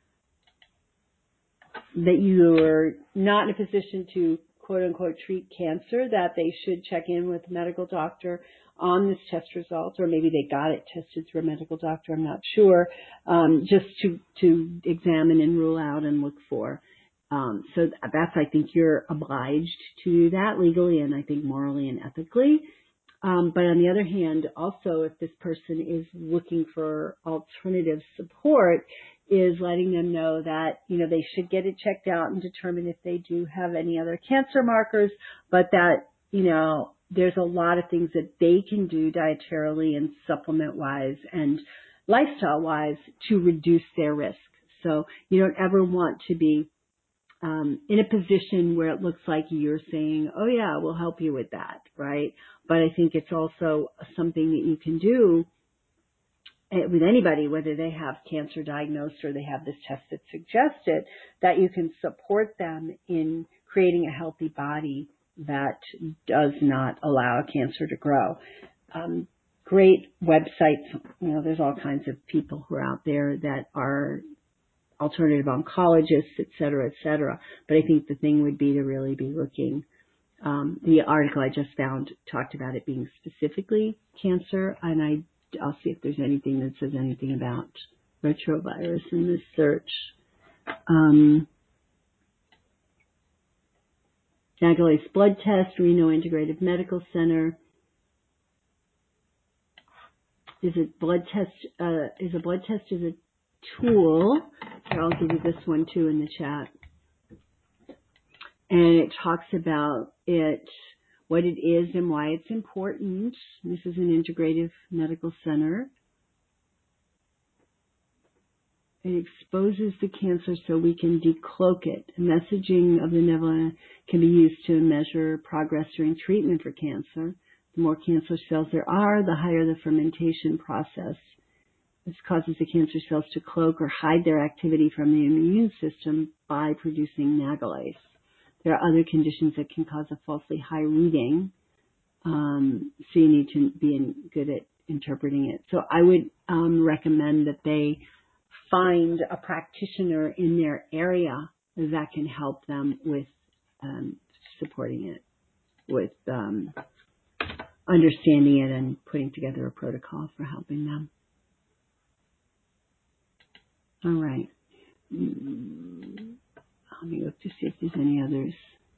that you are not in a position to quote unquote treat cancer, that they should check in with a medical doctor on this test result, or maybe they got it tested through a medical doctor, I'm not sure, um, just to, to examine and rule out and look for. Um, so that's, I think you're obliged to do that legally and I think morally and ethically. Um, but on the other hand, also if this person is looking for alternative support, is letting them know that, you know, they should get it checked out and determine if they do have any other cancer markers, but that, you know, there's a lot of things that they can do dietarily and supplement-wise and lifestyle-wise to reduce their risk. So you don't ever want to be um, in a position where it looks like you're saying, oh yeah, we'll help you with that, right? But I think it's also something that you can do with anybody, whether they have cancer diagnosed or they have this test that suggests it, that you can support them in creating a healthy body that does not allow cancer to grow. Um, great websites, you know, there's all kinds of people who are out there that are alternative oncologists, et cetera, et cetera. But I think the thing would be to really be looking. Um, the article I just found talked about it being specifically cancer, and I, I'll see if there's anything that says anything about retrovirus in this search. Um, Nagelase blood test, Reno Integrative Medical Center. Is it blood test? Uh, is a blood test is a tool? Here, I'll give you this one too in the chat. And it talks about it, what it is and why it's important. This is an integrative medical center. It exposes the cancer so we can decloak it. The messaging of the nebula can be used to measure progress during treatment for cancer. The more cancer cells there are, the higher the fermentation process. This causes the cancer cells to cloak or hide their activity from the immune system by producing nagalase. There are other conditions that can cause a falsely high reading, um, so you need to be in, good at interpreting it. So I would um, recommend that they find a practitioner in their area that can help them with um, supporting it, with um, understanding it and putting together a protocol for helping them. All right. Let me look to see if there's any others.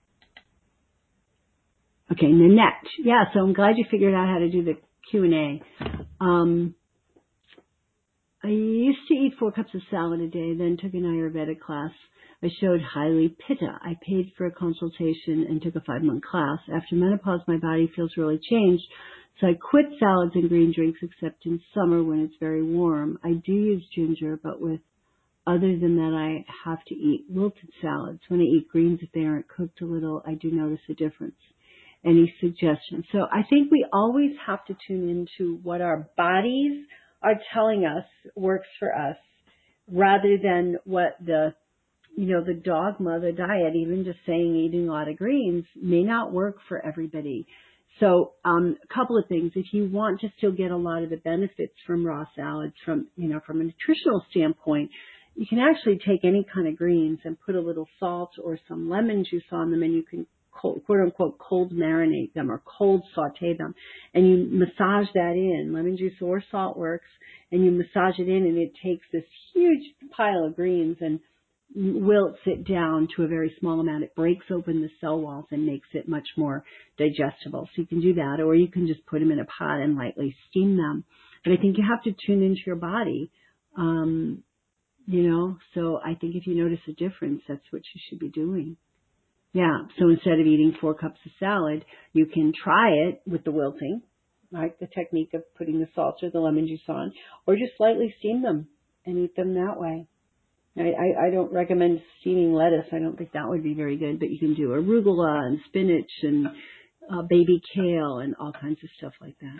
Okay, Nanette. Yeah, so I'm glad you figured out how to do the Q and A. Um, I used to eat four cups of salad a day, then took an Ayurveda class. I showed highly pitta. I paid for a consultation and took a five-month class. After menopause, my body feels really changed, so I quit salads and green drinks except in summer when it's very warm. I do use ginger, but with other than that, I have to eat wilted salads. When I eat greens, if they aren't cooked a little, I do notice a difference. Any suggestions? So I think we always have to tune into what our bodies are telling us works for us, rather than what the, you know, the dogma, the diet, even just saying eating a lot of greens may not work for everybody. So um, a couple of things. If you want to still get a lot of the benefits from raw salads, from, you know, from a nutritional standpoint, you can actually take any kind of greens and put a little salt or some lemon juice on them, and you can cold, quote unquote cold marinate them or cold saute them, and you massage that in. Lemon juice or salt works, and you massage it in, and it takes this huge pile of greens and wilts it down to a very small amount. It breaks open the cell walls and makes it much more digestible. So you can do that, or you can just put them in a pot and lightly steam them. But I think you have to tune into your body. Um, You know, so I think if you notice a difference, that's what you should be doing. Yeah, so instead of eating four cups of salad, you can try it with the wilting, right? The technique of putting the salt or the lemon juice on, or just lightly steam them and eat them that way. I, I, I don't recommend steaming lettuce. I don't think that would be very good, but you can do arugula and spinach and uh, baby kale and all kinds of stuff like that.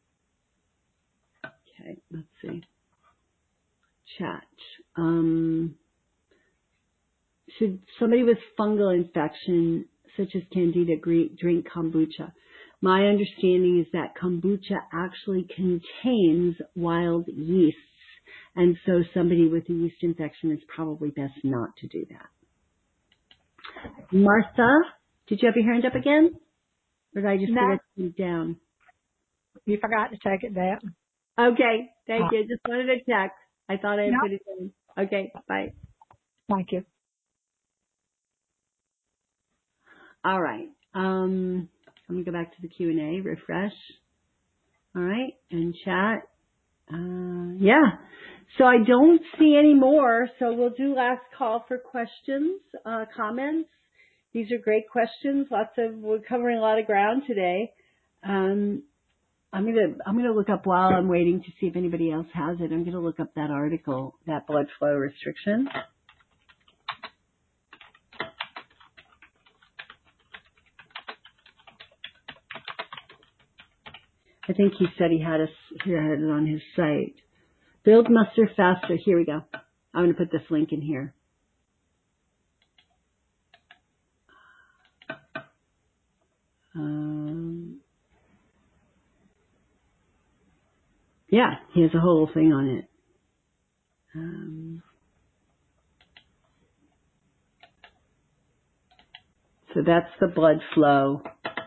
Okay, let's see. Chat. Um, should somebody with fungal infection, such as candida, drink kombucha? My understanding is that kombucha actually contains wild yeasts, and so somebody with a yeast infection is probably best not to do that. Martha, did you have your hand up again? Or did I just No. forget to put it down? You forgot to take it down. Okay, thank you. Just wanted to check. I thought I had No. put it in. Okay, bye. Thank you. All right. Um, let me go back to the Q and A, refresh. All right, and chat. Uh, yeah. So I don't see any more, so we'll do last call for questions, uh, comments. These are great questions. Lots of, we're covering a lot of ground today. Um, I'm gonna I'm gonna look up while I'm waiting to see if anybody else has it. I'm gonna look up that article, that blood flow restriction. I think he said he had, a, he had it on his site. Build muster faster. Here we go. I'm going to put this link in here. Um, yeah, he has a whole thing on it. Um, so that's the blood flow.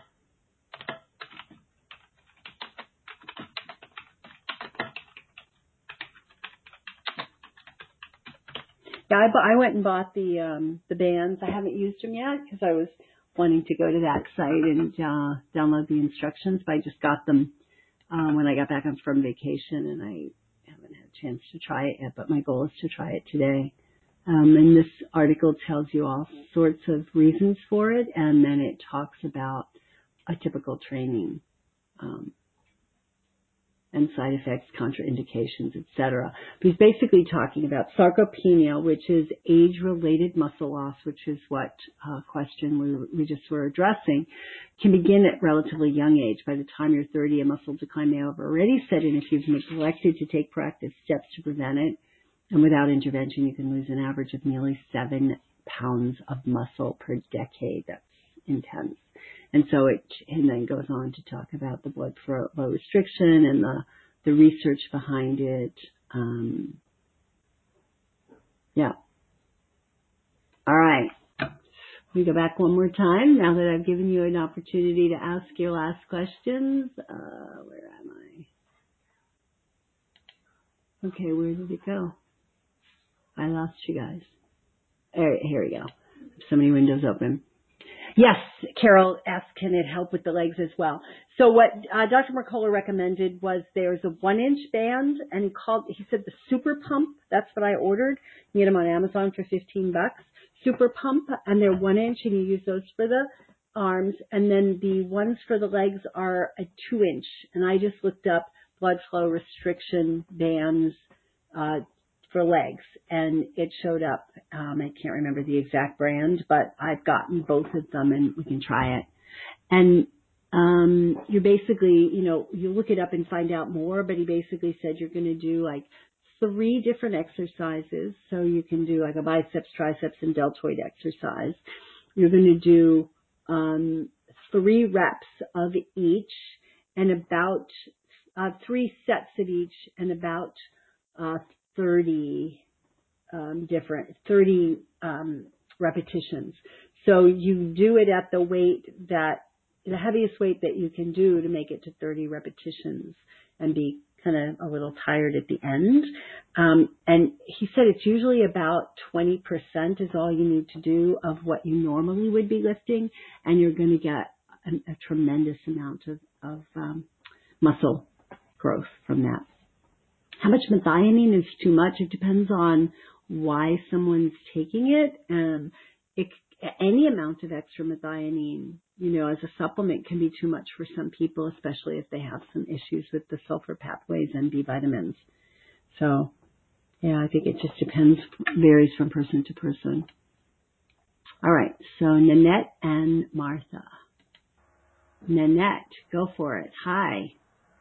Yeah, I, bu- I went and bought the um, the bands. I haven't used them yet because I was wanting to go to that site and uh, download the instructions, but I just got them um, when I got back from vacation, and I haven't had a chance to try it yet, but my goal is to try it today. Um, and this article tells you all sorts of reasons for it, and then it talks about a typical training um, and side effects, contraindications, et cetera. He's basically talking about sarcopenia, which is age-related muscle loss, which is what uh, question we, we just were addressing, can begin at relatively young age. By the time you're thirty, a muscle decline may have already set in if you've neglected to take proactive steps to prevent it. And without intervention, you can lose an average of nearly seven pounds of muscle per decade. That's intense. And so it and then goes on to talk about the blood flow restriction and the, the research behind it. Um, yeah. All right. We go back one more time now that I've given you an opportunity to ask your last questions. Uh, where am I? Okay, where did it go? I lost you guys. There, here we go. So many windows open. Yes, Carol asked, can it help with the legs as well? So what uh, Doctor Mercola recommended was there's a one-inch band, and he called. He said the Super Pump. That's what I ordered. You can get them on Amazon for fifteen bucks. Super Pump, and they're one inch, and you use those for the arms. And then the ones for the legs are a two-inch. And I just looked up blood flow restriction bands uh, for legs, and it showed up. Um, I can't remember the exact brand, but I've gotten both of them, and we can try it. And um, you basically, you know, you look it up and find out more, but he basically said you're going to do like three different exercises. So you can do like a biceps, triceps, and deltoid exercise. You're going to do um, three reps of each and about uh, three sets of each and about uh, thirty um, different, thirty um, repetitions. So you do it at the weight that, the heaviest weight that you can do to make it to thirty repetitions and be kind of a little tired at the end. Um, and he said it's usually about twenty percent is all you need to do of what you normally would be lifting, and you're going to get a, a tremendous amount of, of um, muscle growth from that. How much methionine is too much? It depends on why someone's taking it. Um, it any amount of extra methionine, you know, as a supplement can be too much for some people, especially if they have some issues with the sulfur pathways and B vitamins. So, yeah, I think it just depends, varies from person to person. All right, so Nanette and Martha. Nanette, go for it. Hi.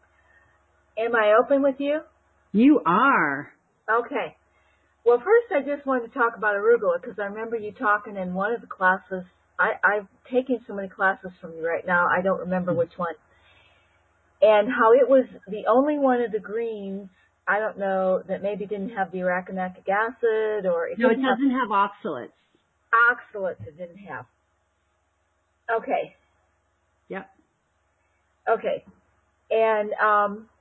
Am I open with you? You are. Okay. Well, first I just wanted to talk about arugula because I remember you talking in one of the classes. I, I've taken so many classes from you right now, I don't remember which one. And how it was the only one of the greens, I don't know, that maybe didn't have the arachidonic acid or... It no, it didn't doesn't have, have oxalates. Oxalates it didn't have. Okay. Yep. Okay. And um,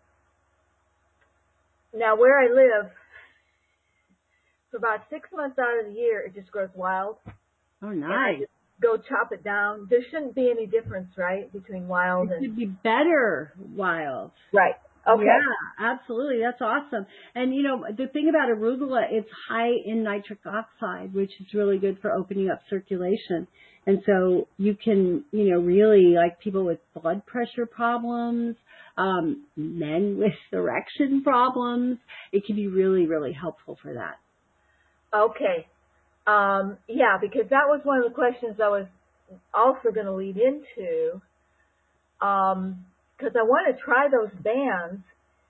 now where I live, for about six months out of the year, it just grows wild. Oh, and I nice. just go chop it down. There shouldn't be any difference, right, between wild It and... should be better wild. Right. Okay. Yeah, absolutely. That's awesome. And, you know, the thing about arugula, it's high in nitric oxide, which is really good for opening up circulation. And so you can, you know, really, like people with blood pressure problems, um, men with erection problems, it can be really, really helpful for that. Okay. Um, yeah, because that was one of the questions I was also going to lead into. Um, because I want to try those bands,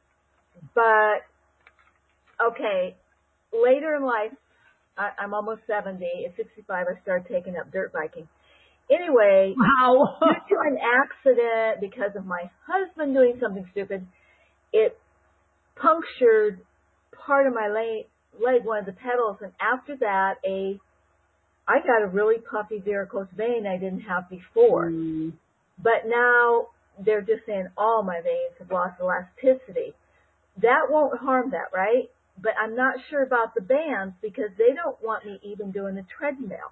but okay, later in life, I, I'm almost seventy. At sixty-five, I started taking up dirt biking. Anyway, wow. due to an accident because of my husband doing something stupid, it punctured part of my leg, leg, one of the pedals, and after that, a I got a really puffy varicose vein I didn't have before. Mm. But now they're just saying all my veins have lost elasticity. That won't harm that, right? But I'm not sure about the bands because they don't want me even doing the treadmill.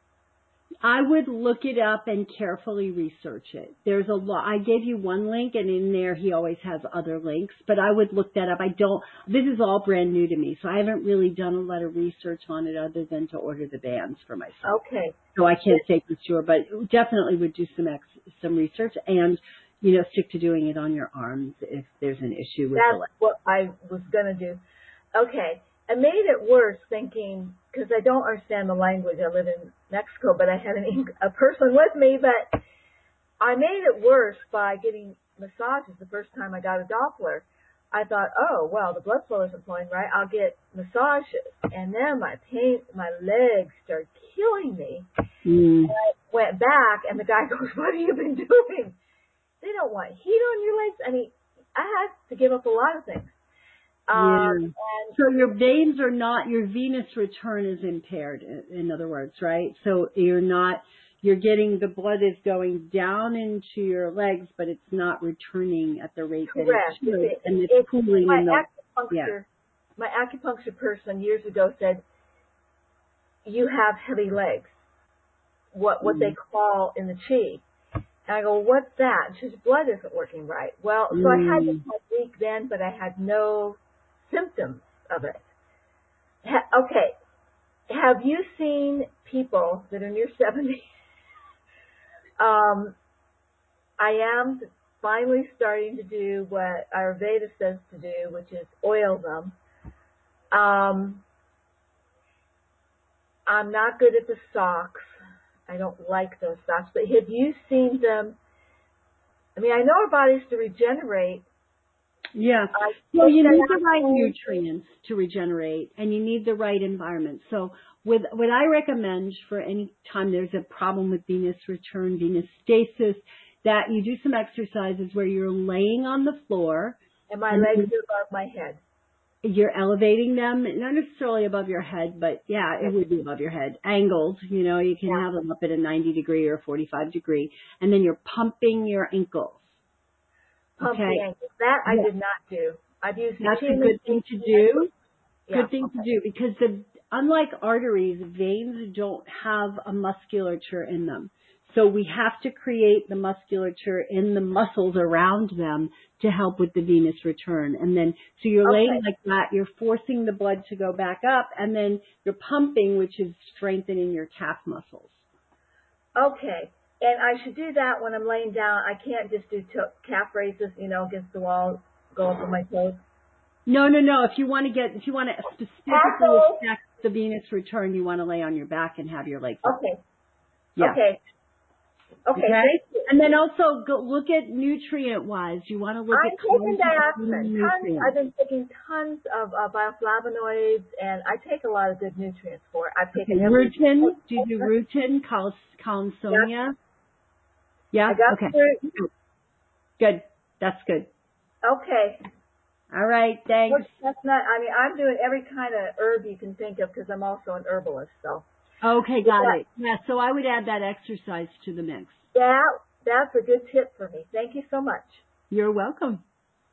I would look it up and carefully research it. There's a lot. I gave you one link, and in there he always has other links, but I would look that up. I don't, this is all brand new to me, so I haven't really done a lot of research on it other than to order the bands for myself. Okay. So I can't say for sure, but definitely would do some ex, some research and, you know, stick to doing it on your arms if there's an issue with That's the leg. what I was going to do. Okay. I made it worse thinking, because I don't understand the language. I live in Mexico, but I had an, a person with me, but I made it worse by getting massages the first time I got a Doppler. I thought, oh, well, the blood flow isn't flowing right. I'll get massages. And then my pain, my legs started killing me. Mm. And I went back, and the guy goes, what have you been doing? They don't want heat on your legs. I mean, I had to give up a lot of things. Yeah. Um, and so your veins are not, your venous return is impaired, in other words, right? So you're not, you're getting, the blood is going down into your legs, but it's not returning at the rate correct. that it should, It, and it's it, pooling my in the, acupuncture, yeah. my acupuncture person years ago said, you have heavy legs, what, what mm. they call in the chi. And I go, what's that? She said, blood isn't working right. Well, so Mm. I had this week then, but I had no symptoms of it. Ha- okay. Have you seen people that are near seventy? um, I am finally starting to do what Ayurveda says to do, which is oil them. Um, I'm not good at the socks. I don't like those socks. But have you seen them? I mean, I know our bodies to regenerate. Yeah. I Well, you need that the right nutrients to regenerate, and you need the right environment. So with, what I recommend for any time there's a problem with venous return, venous stasis, that you do some exercises where you're laying on the floor. And my and legs are above my head. You're elevating them, not necessarily above your head, but yeah, it would be above your head. Angled, you know, you can Yeah. have them up at a ninety degree or forty-five degree. And then you're pumping your ankles. Pump Okay. the ankles. That I Yeah. did not do. I've used the That's a chin good thing to do. Yeah, Good thing okay. to do because the unlike arteries, veins don't have a musculature in them. So we have to create the musculature in the muscles around them to help with the venous return. And then, so you're Okay. laying like that, you're forcing the blood to go back up, and then you're pumping, which is strengthening your calf muscles. Okay. And I should do that when I'm laying down. I can't just do to- calf raises, you know, against the wall, go up on my toes. No, no, no. If you want to get, if you want to specifically Asshole. affect the venous return, you want to lay on your back and have your legs up. Okay. Yeah. Okay. Okay. Okay. Thank you. And then also go look at nutrient wise. You want to look I'm at taking collagen dioxin. Tons, nutrients. I've been taking tons of uh, bioflavonoids, and I take a lot of good nutrients for it. I've taken Okay, every. rutin. Do you do rutin, cal- calcitonia? Yeah. I got Okay. through. Good. That's good. Okay. All right. Thanks. Well, that's not. I mean, I'm doing every kind of herb you can think of because I'm also an herbalist. So. Okay, got Yeah. it. Yeah. So I would add that exercise to the mix. That that's a good tip for me. Thank you so much. You're welcome.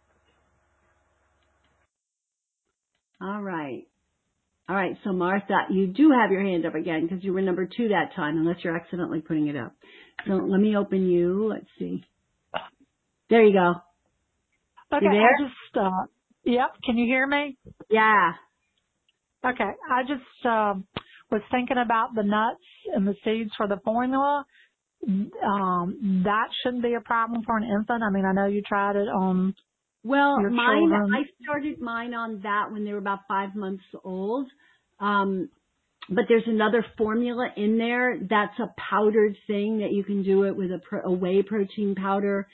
All right. All right. So Martha, you do have your hand up again because you were number two that time, unless you're accidentally putting it up. So let me open you. Let's see. There you go. Okay, You there? I just, uh, yep, can you hear me? Yeah. Okay, I just um, was thinking about the nuts and the seeds for the formula. Um, that shouldn't be a problem for an infant. I mean, I know you tried it on Well, your mine, children. I started mine on that when they were about five months old. Um, but there's another formula in there that's a powdered thing that you can do it with a, pro, a whey protein powder.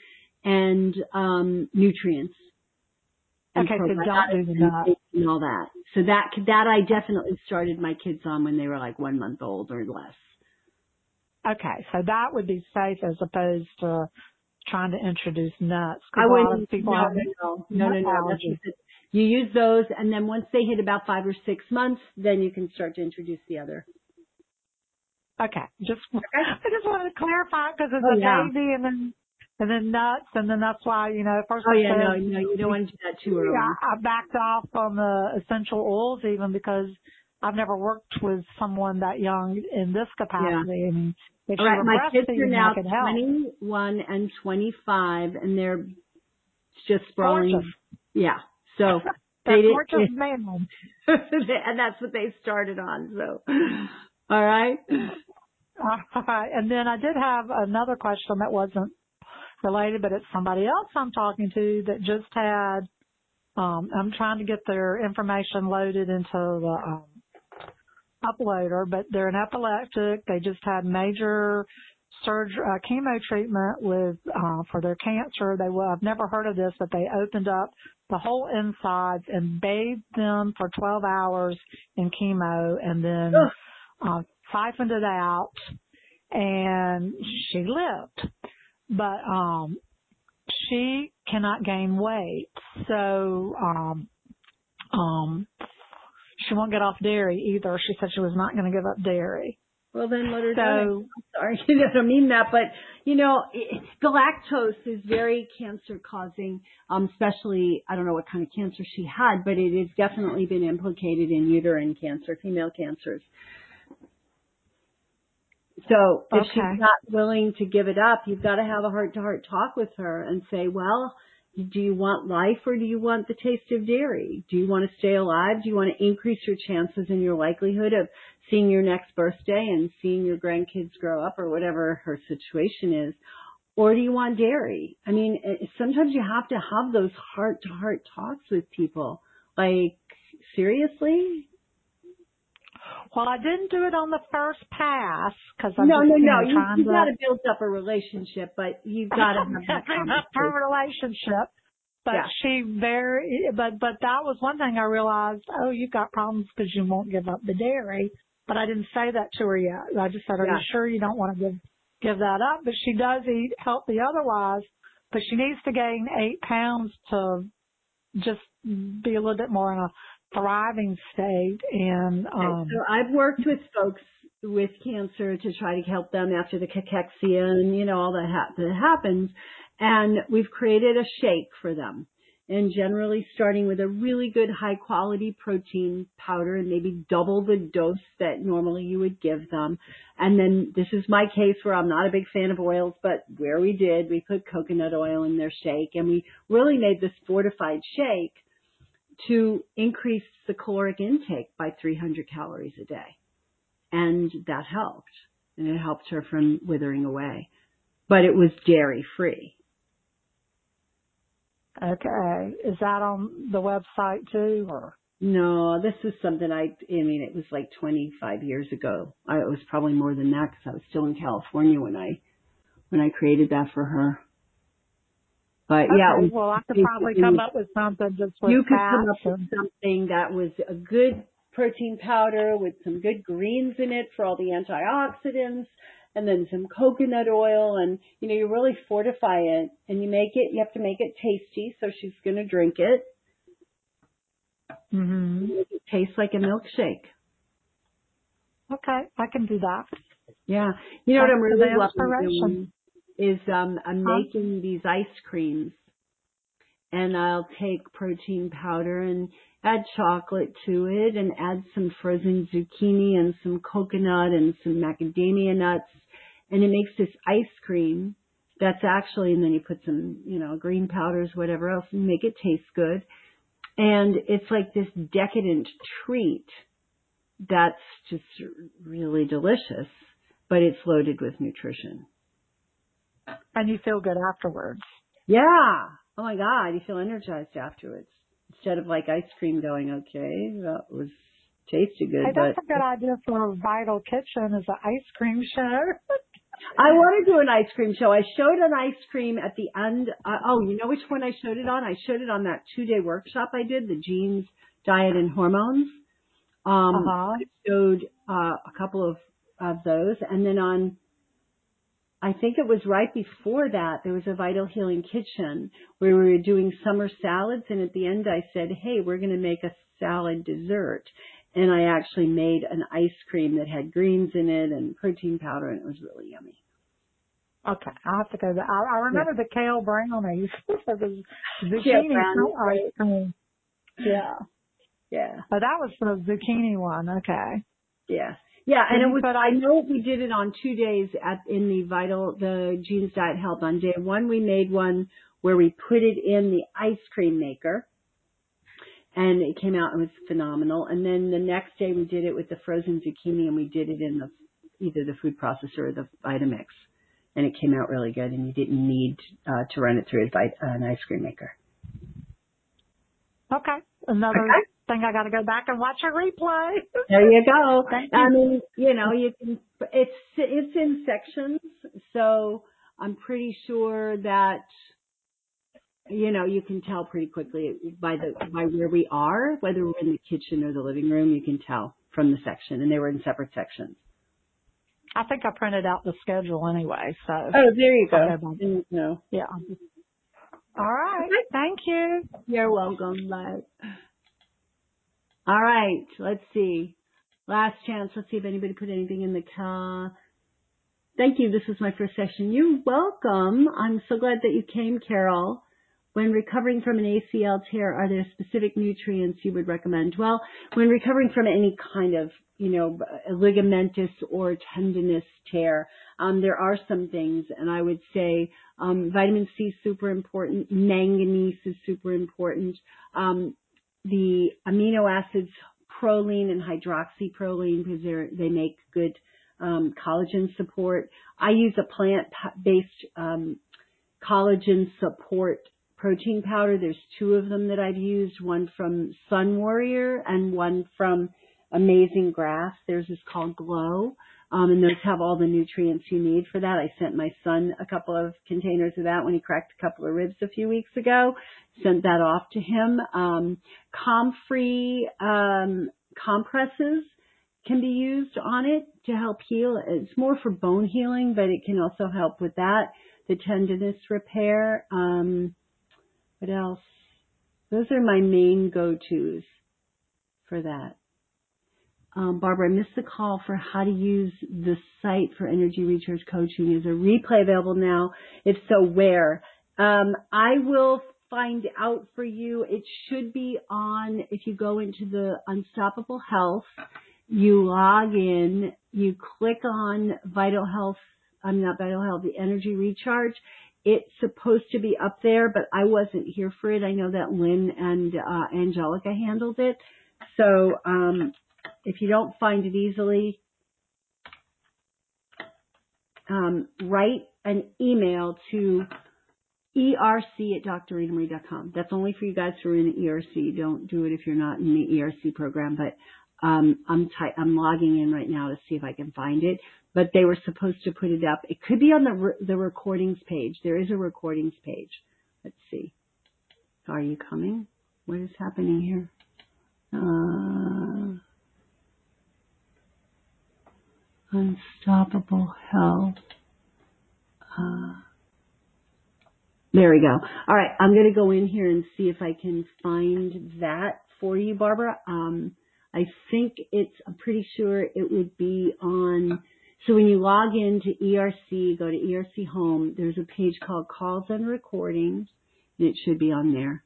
and um, nutrients. And Okay, so don't do the nuts. And all that. So that, that I definitely started my kids on when they were like one month old or less. Okay, so that would be safe as opposed to trying to introduce nuts. I A lot wouldn't, of people no, have no, no, no, no, no. That's allergies. just it. You use those, and then once they hit about five or six months, then you can start to introduce the other. Okay, just Okay. I just wanted to clarify because it's Oh, a yeah. baby and then and then nuts and then that's why you know first Oh I yeah, said, no, no, you don't want to do that too early. yeah, I backed off on the essential oils even because I've never worked with someone that young in this capacity. Yeah. I mean, if All you right, were my kids are breastfeeding, now I could help. twenty-one and twenty-five, and they're just sprawling. Gorgeous. Yeah, so They're they did, gorgeous man. and that's what they started on. So, all right. Uh, and then I did have another question that wasn't related, but it's somebody else I'm talking to that just had, um, I'm trying to get their information loaded into the um, uploader, but they're an epileptic. They just had major surgery, uh, chemo treatment with, uh, for their cancer. They well, I've never heard of this, but they opened up the whole insides and bathed them for twelve hours in chemo and then, uh, siphoned it out, and she lived. But um, she cannot gain weight, so um, um, she won't get off dairy either. She said she was not going to give up dairy. Well, then let her So, do it. I'm sorry, you know, I don't mean that, but you know, it, galactose is very cancer causing, um, especially, I don't know what kind of cancer she had, but it has definitely been implicated in uterine cancer, female cancers. So if okay. she's not willing to give it up, you've got to have a heart-to-heart talk with her and say, well, do you want life or do you want the taste of dairy? Do you want to stay alive? Do you want to increase your chances and your likelihood of seeing your next birthday and seeing your grandkids grow up or whatever her situation is? Or do you want dairy? I mean, sometimes you have to have those heart-to-heart talks with people. Like, seriously? Well, I didn't do it on the first pass because I'm No, just, no, you no. know, You, trying you've to got to build up a relationship, but you've got to have that conversation. a relationship. But Yeah. she very, but but that was one thing I realized. Oh, you've got problems because you won't give up the dairy. But I didn't say that to her yet. I just said, "Are Yeah. you sure you don't want to give give that up?" But she does eat healthy otherwise. But she needs to gain eight pounds to just be a little bit more in a thriving state. And um, Okay, so I've worked with folks with cancer to try to help them after the cachexia and, you know, all that, ha- that happens. And we've created a shake for them. And generally starting with a really good high quality protein powder and maybe double the dose that normally you would give them. And then this is my case where I'm not a big fan of oils, but where we did, we put coconut oil in their shake and we really made this fortified shake to increase the caloric intake by three hundred calories a day. And that helped. And it helped her from withering away. But it was dairy free. okay, is that on the website too, or? No, this was something I, I mean, it was like twenty-five years ago. I, it was probably more than that because I was still in California when I, when I created that for her. But Okay, yeah, it was well, I could probably come up with something just with you could fats come up with and, something that was a good protein powder with some good greens in it for all the antioxidants and then some coconut oil and, you know, you really fortify it and you make it, you have to make it tasty. So she's going to drink it. mm-hmm. Make it taste like a milkshake. Okay, I can do that. Yeah. You know what I'm Thanks for really the loving inspiration. doing is um, I'm Huh? making these ice creams. And I'll take protein powder and add chocolate to it and add some frozen zucchini and some coconut and some macadamia nuts. And it makes this ice cream that's actually, and then you put some, you know, green powders, whatever else, and make it taste good. And it's like this decadent treat that's just really delicious, but it's loaded with nutrition. And you feel good afterwards. Yeah. Oh my God, you feel energized afterwards. Instead of like ice cream going, okay, that was tasted good, Hey, that's but a good idea for a Vital Kitchen is an ice cream show. I want to do an ice cream show. I showed an ice cream at the end. Uh, oh, you know which one I showed it on? I showed it on that two-day workshop I did, the Genes, Diet, and Hormones. Um, Uh-huh. I showed uh, a couple of, of those. And then on, I think it was right before that, there was a Vital Healing Kitchen where we were doing summer salads. And at the end I said, hey, we're going to make a salad dessert. And I actually made an ice cream that had greens in it and protein powder, and it was really yummy. Okay, I'll have to go there. I, I remember Yeah. the kale brownies. the zucchini Kale brownies, ice cream. Yeah. Yeah. Oh, that was the zucchini one. Okay. Yeah. Yeah, and Did it you was, put I ice- know we did it on two days at, in the Vital, the Genes Diet Health. On day one, we made one where we put it in the ice cream maker, and it came out and was phenomenal. And then the next day we did it with the frozen zucchini, and we did it in the, either the food processor or the Vitamix. And it came out really good, and you didn't need uh, to run it through a, an ice cream maker. Okay. Another Okay. thing I got to go back and watch a replay. There you go. Thank you. I mean, you know, you can, it's, it's in sections. So I'm pretty sure that, you know, you can tell pretty quickly by the, by where we are, whether we're in the kitchen or the living room, you can tell from the section, and they were in separate sections. I think I printed out the schedule anyway, so. Oh, there you I'll go. go back. No. Yeah. All right. Thank you. You're welcome. Bye. All right. Let's see. Last chance. Let's see if anybody put anything in the car. Thank you. This is my first session. You're welcome. I'm so glad that you came, Carol. When recovering from an A C L tear, are there specific nutrients you would recommend? Well, when recovering from any kind of, you know, ligamentous or tendinous tear, um, there are some things, and I would say um, vitamin C is super important. Manganese is super important. Um, the amino acids proline and hydroxyproline, because they they make good um, collagen support. I use a plant-based um, collagen support protein powder. There's two of them that I've used, one from Sun Warrior and one from Amazing Grass. Theirs is called Glow. Um, and those have all the nutrients you need for that. I sent my son a couple of containers of that when he cracked a couple of ribs a few weeks ago. Sent that off to him. Um, Comfree um, compresses can be used on it to help heal. It's more for bone healing, but it can also help with that. The tendinous repair. Um, what else? Those are my main go-tos for that. Um, Barbara, I missed the call for how to use the site for Energy Recharge Coaching. Is a replay available now? If so, where? Um, I will find out for you. It should be on, if you go into the Unstoppable Health, you log in, you click on Vital Health, I'm not Vital Health, the Energy Recharge. It's supposed to be up there, but I wasn't here for it. I know that Lynn and uh, Angelica handled it. So um, if you don't find it easily, um, write an email to E R C at D R Rena Marie dot com. That's only for you guys who are in the E R C. Don't do it if you're not in the E R C program. But um, I'm ty- I'm logging in right now to see if I can find it. But they were supposed to put it up. It could be on the re- the recordings page. There is a recordings page. Let's see. Are you coming? What is happening here? Uh, Unstoppable Health. Uh, there we go. All right, I'm going to go in here and see if I can find that for you, Barbara. Um, I think it's, I'm pretty sure it would be on, so when you log into E R C, go to E R C Home, there's a page called Calls and Recordings, and it should be on there.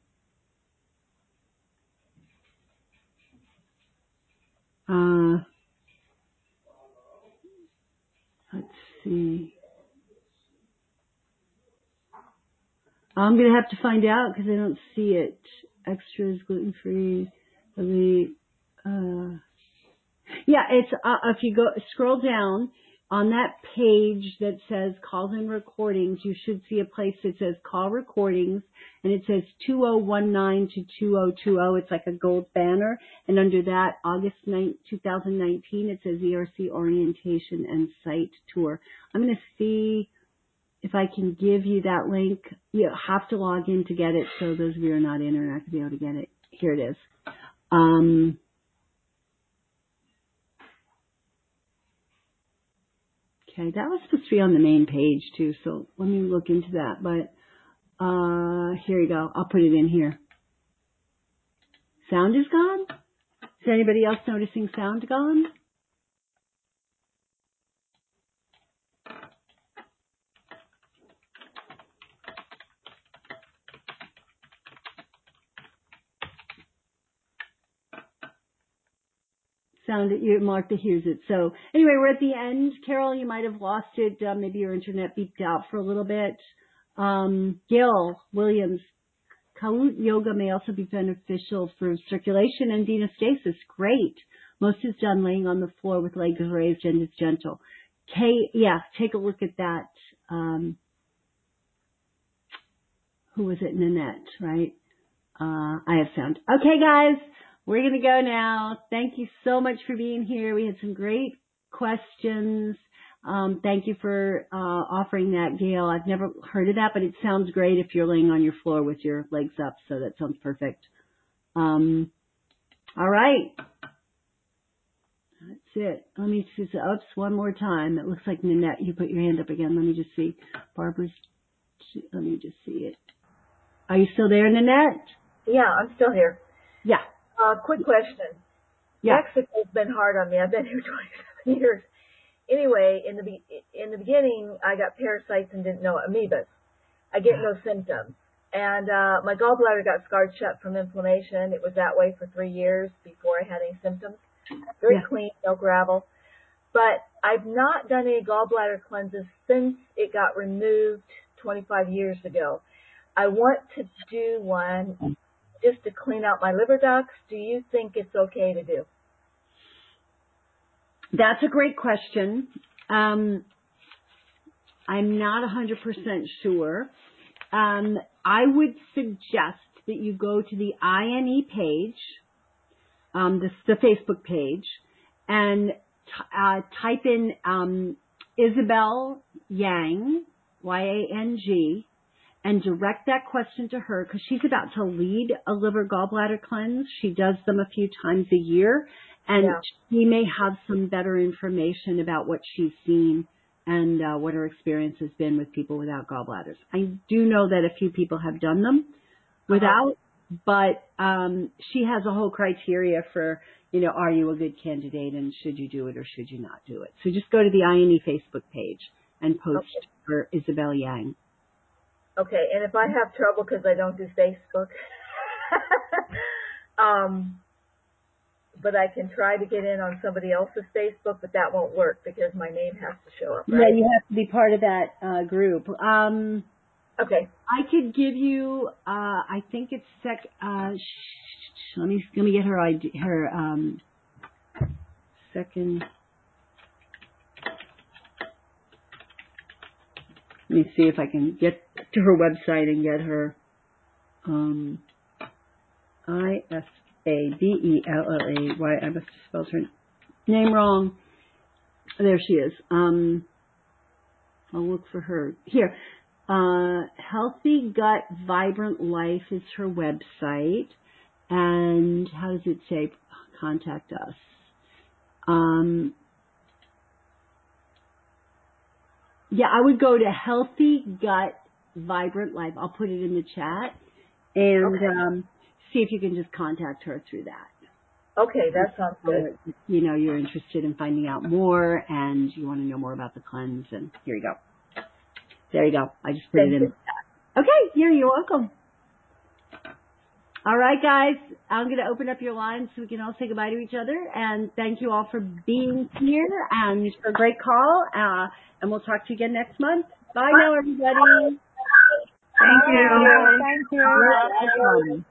Uh, let's see. I'm going to have to find out because I don't see it. Extras, gluten-free, elite. Uh, yeah, it's, uh, if you go, scroll down on that page that says calls and recordings, you should see a place that says call recordings, and it says two oh one nine to two oh two oh. It's like a gold banner. And under that, August ninth, twenty nineteen, it says E R C orientation and site tour. I'm going to see if I can give you that link. You have to log in to get it, so those of you who are not in are not going to be able to get it. Here it is. Um, Okay, that was supposed to be on the main page too, so let me look into that. But uh, here you go. I'll put it in here. Sound is gone? Is anybody else noticing sound gone? Sound it, you Martha hears it. So anyway, we're at the end. Carol, you might have lost it. Uh, maybe your internet beeped out for a little bit. Um, Gil Williams, Kahoot yoga may also be beneficial for circulation and venostasis. Great. Most is done laying on the floor with legs raised and is gentle. Kay, yeah, take a look at that. Um, who was it? Nanette, right? Uh, I have sound. Okay, guys. We're going to go now. Thank you so much for being here. We had some great questions. Um, thank you for uh, offering that, Gail. I've never heard of that, but it sounds great if you're laying on your floor with your legs up, so that sounds perfect. Um, all right. That's it. Let me just, oops, one more time. It looks like Nanette, you put your hand up again. Let me just see. Barbara's, let me just see it. Are you still there, Nanette? Yeah, I'm still here. Yeah. Uh, quick question. Yeah. Mexico's been hard on me. I've been here twenty-seven years. Anyway, in the be- in the beginning, I got parasites and didn't know amoebas. I get no symptoms. And uh, my gallbladder got scarred shut from inflammation. It was that way for three years before I had any symptoms. Very Yeah. clean, no gravel. But I've not done any gallbladder cleanses since it got removed twenty-five years ago. I want to do one just to clean out my liver ducts. Do you think it's okay to do? That's a great question. Um, I'm not one hundred percent sure. Um, I would suggest that you go to the I N E page, um, the, the Facebook page, and t- uh, type in um, Isabel Yang, Y A N G, and direct that question to her because she's about to lead a liver gallbladder cleanse. She does them a few times a year, and Yeah. she may have some better information about what she's seen and uh, what her experience has been with people without gallbladders. I do know that a few people have done them without, uh-huh. but um, she has a whole criteria for, you know, are you a good candidate and should you do it or should you not do it? So just go to the I N E Facebook page and post Okay. for Isabel Yang. Okay, and if I have trouble because I don't do Facebook, um, but I can try to get in on somebody else's Facebook, but that won't work because my name has to show up, right? Yeah, you have to be part of that uh, group. Um, okay. I could give you, uh, I think it's sec, uh, sh- let me, let me get her I D, her, um, second, let me see if I can get to her website and get her, um, I S A B E L L A Y, I must have spelled her name wrong. There she is. Um, I'll look for her. Here. Uh, Healthy Gut Vibrant Life is her website. And how does it say contact us? Um, yeah, I would go to Healthy Gut Vibrant Life. I'll put it in the chat. And okay. um, see if you can just contact her through that. Okay, that sounds good. You know, you're interested in finding out more and you want to know more about the cleanse. And here you go. There you go. I just put Thank it in you. the chat. Okay, here, you're welcome. All right, guys, I'm going to open up your lines so we can all say goodbye to each other. And thank you all for being here and for a great call. Uh, and we'll talk to you again next month. Bye now, everybody. Thank you. Thank you. You're welcome.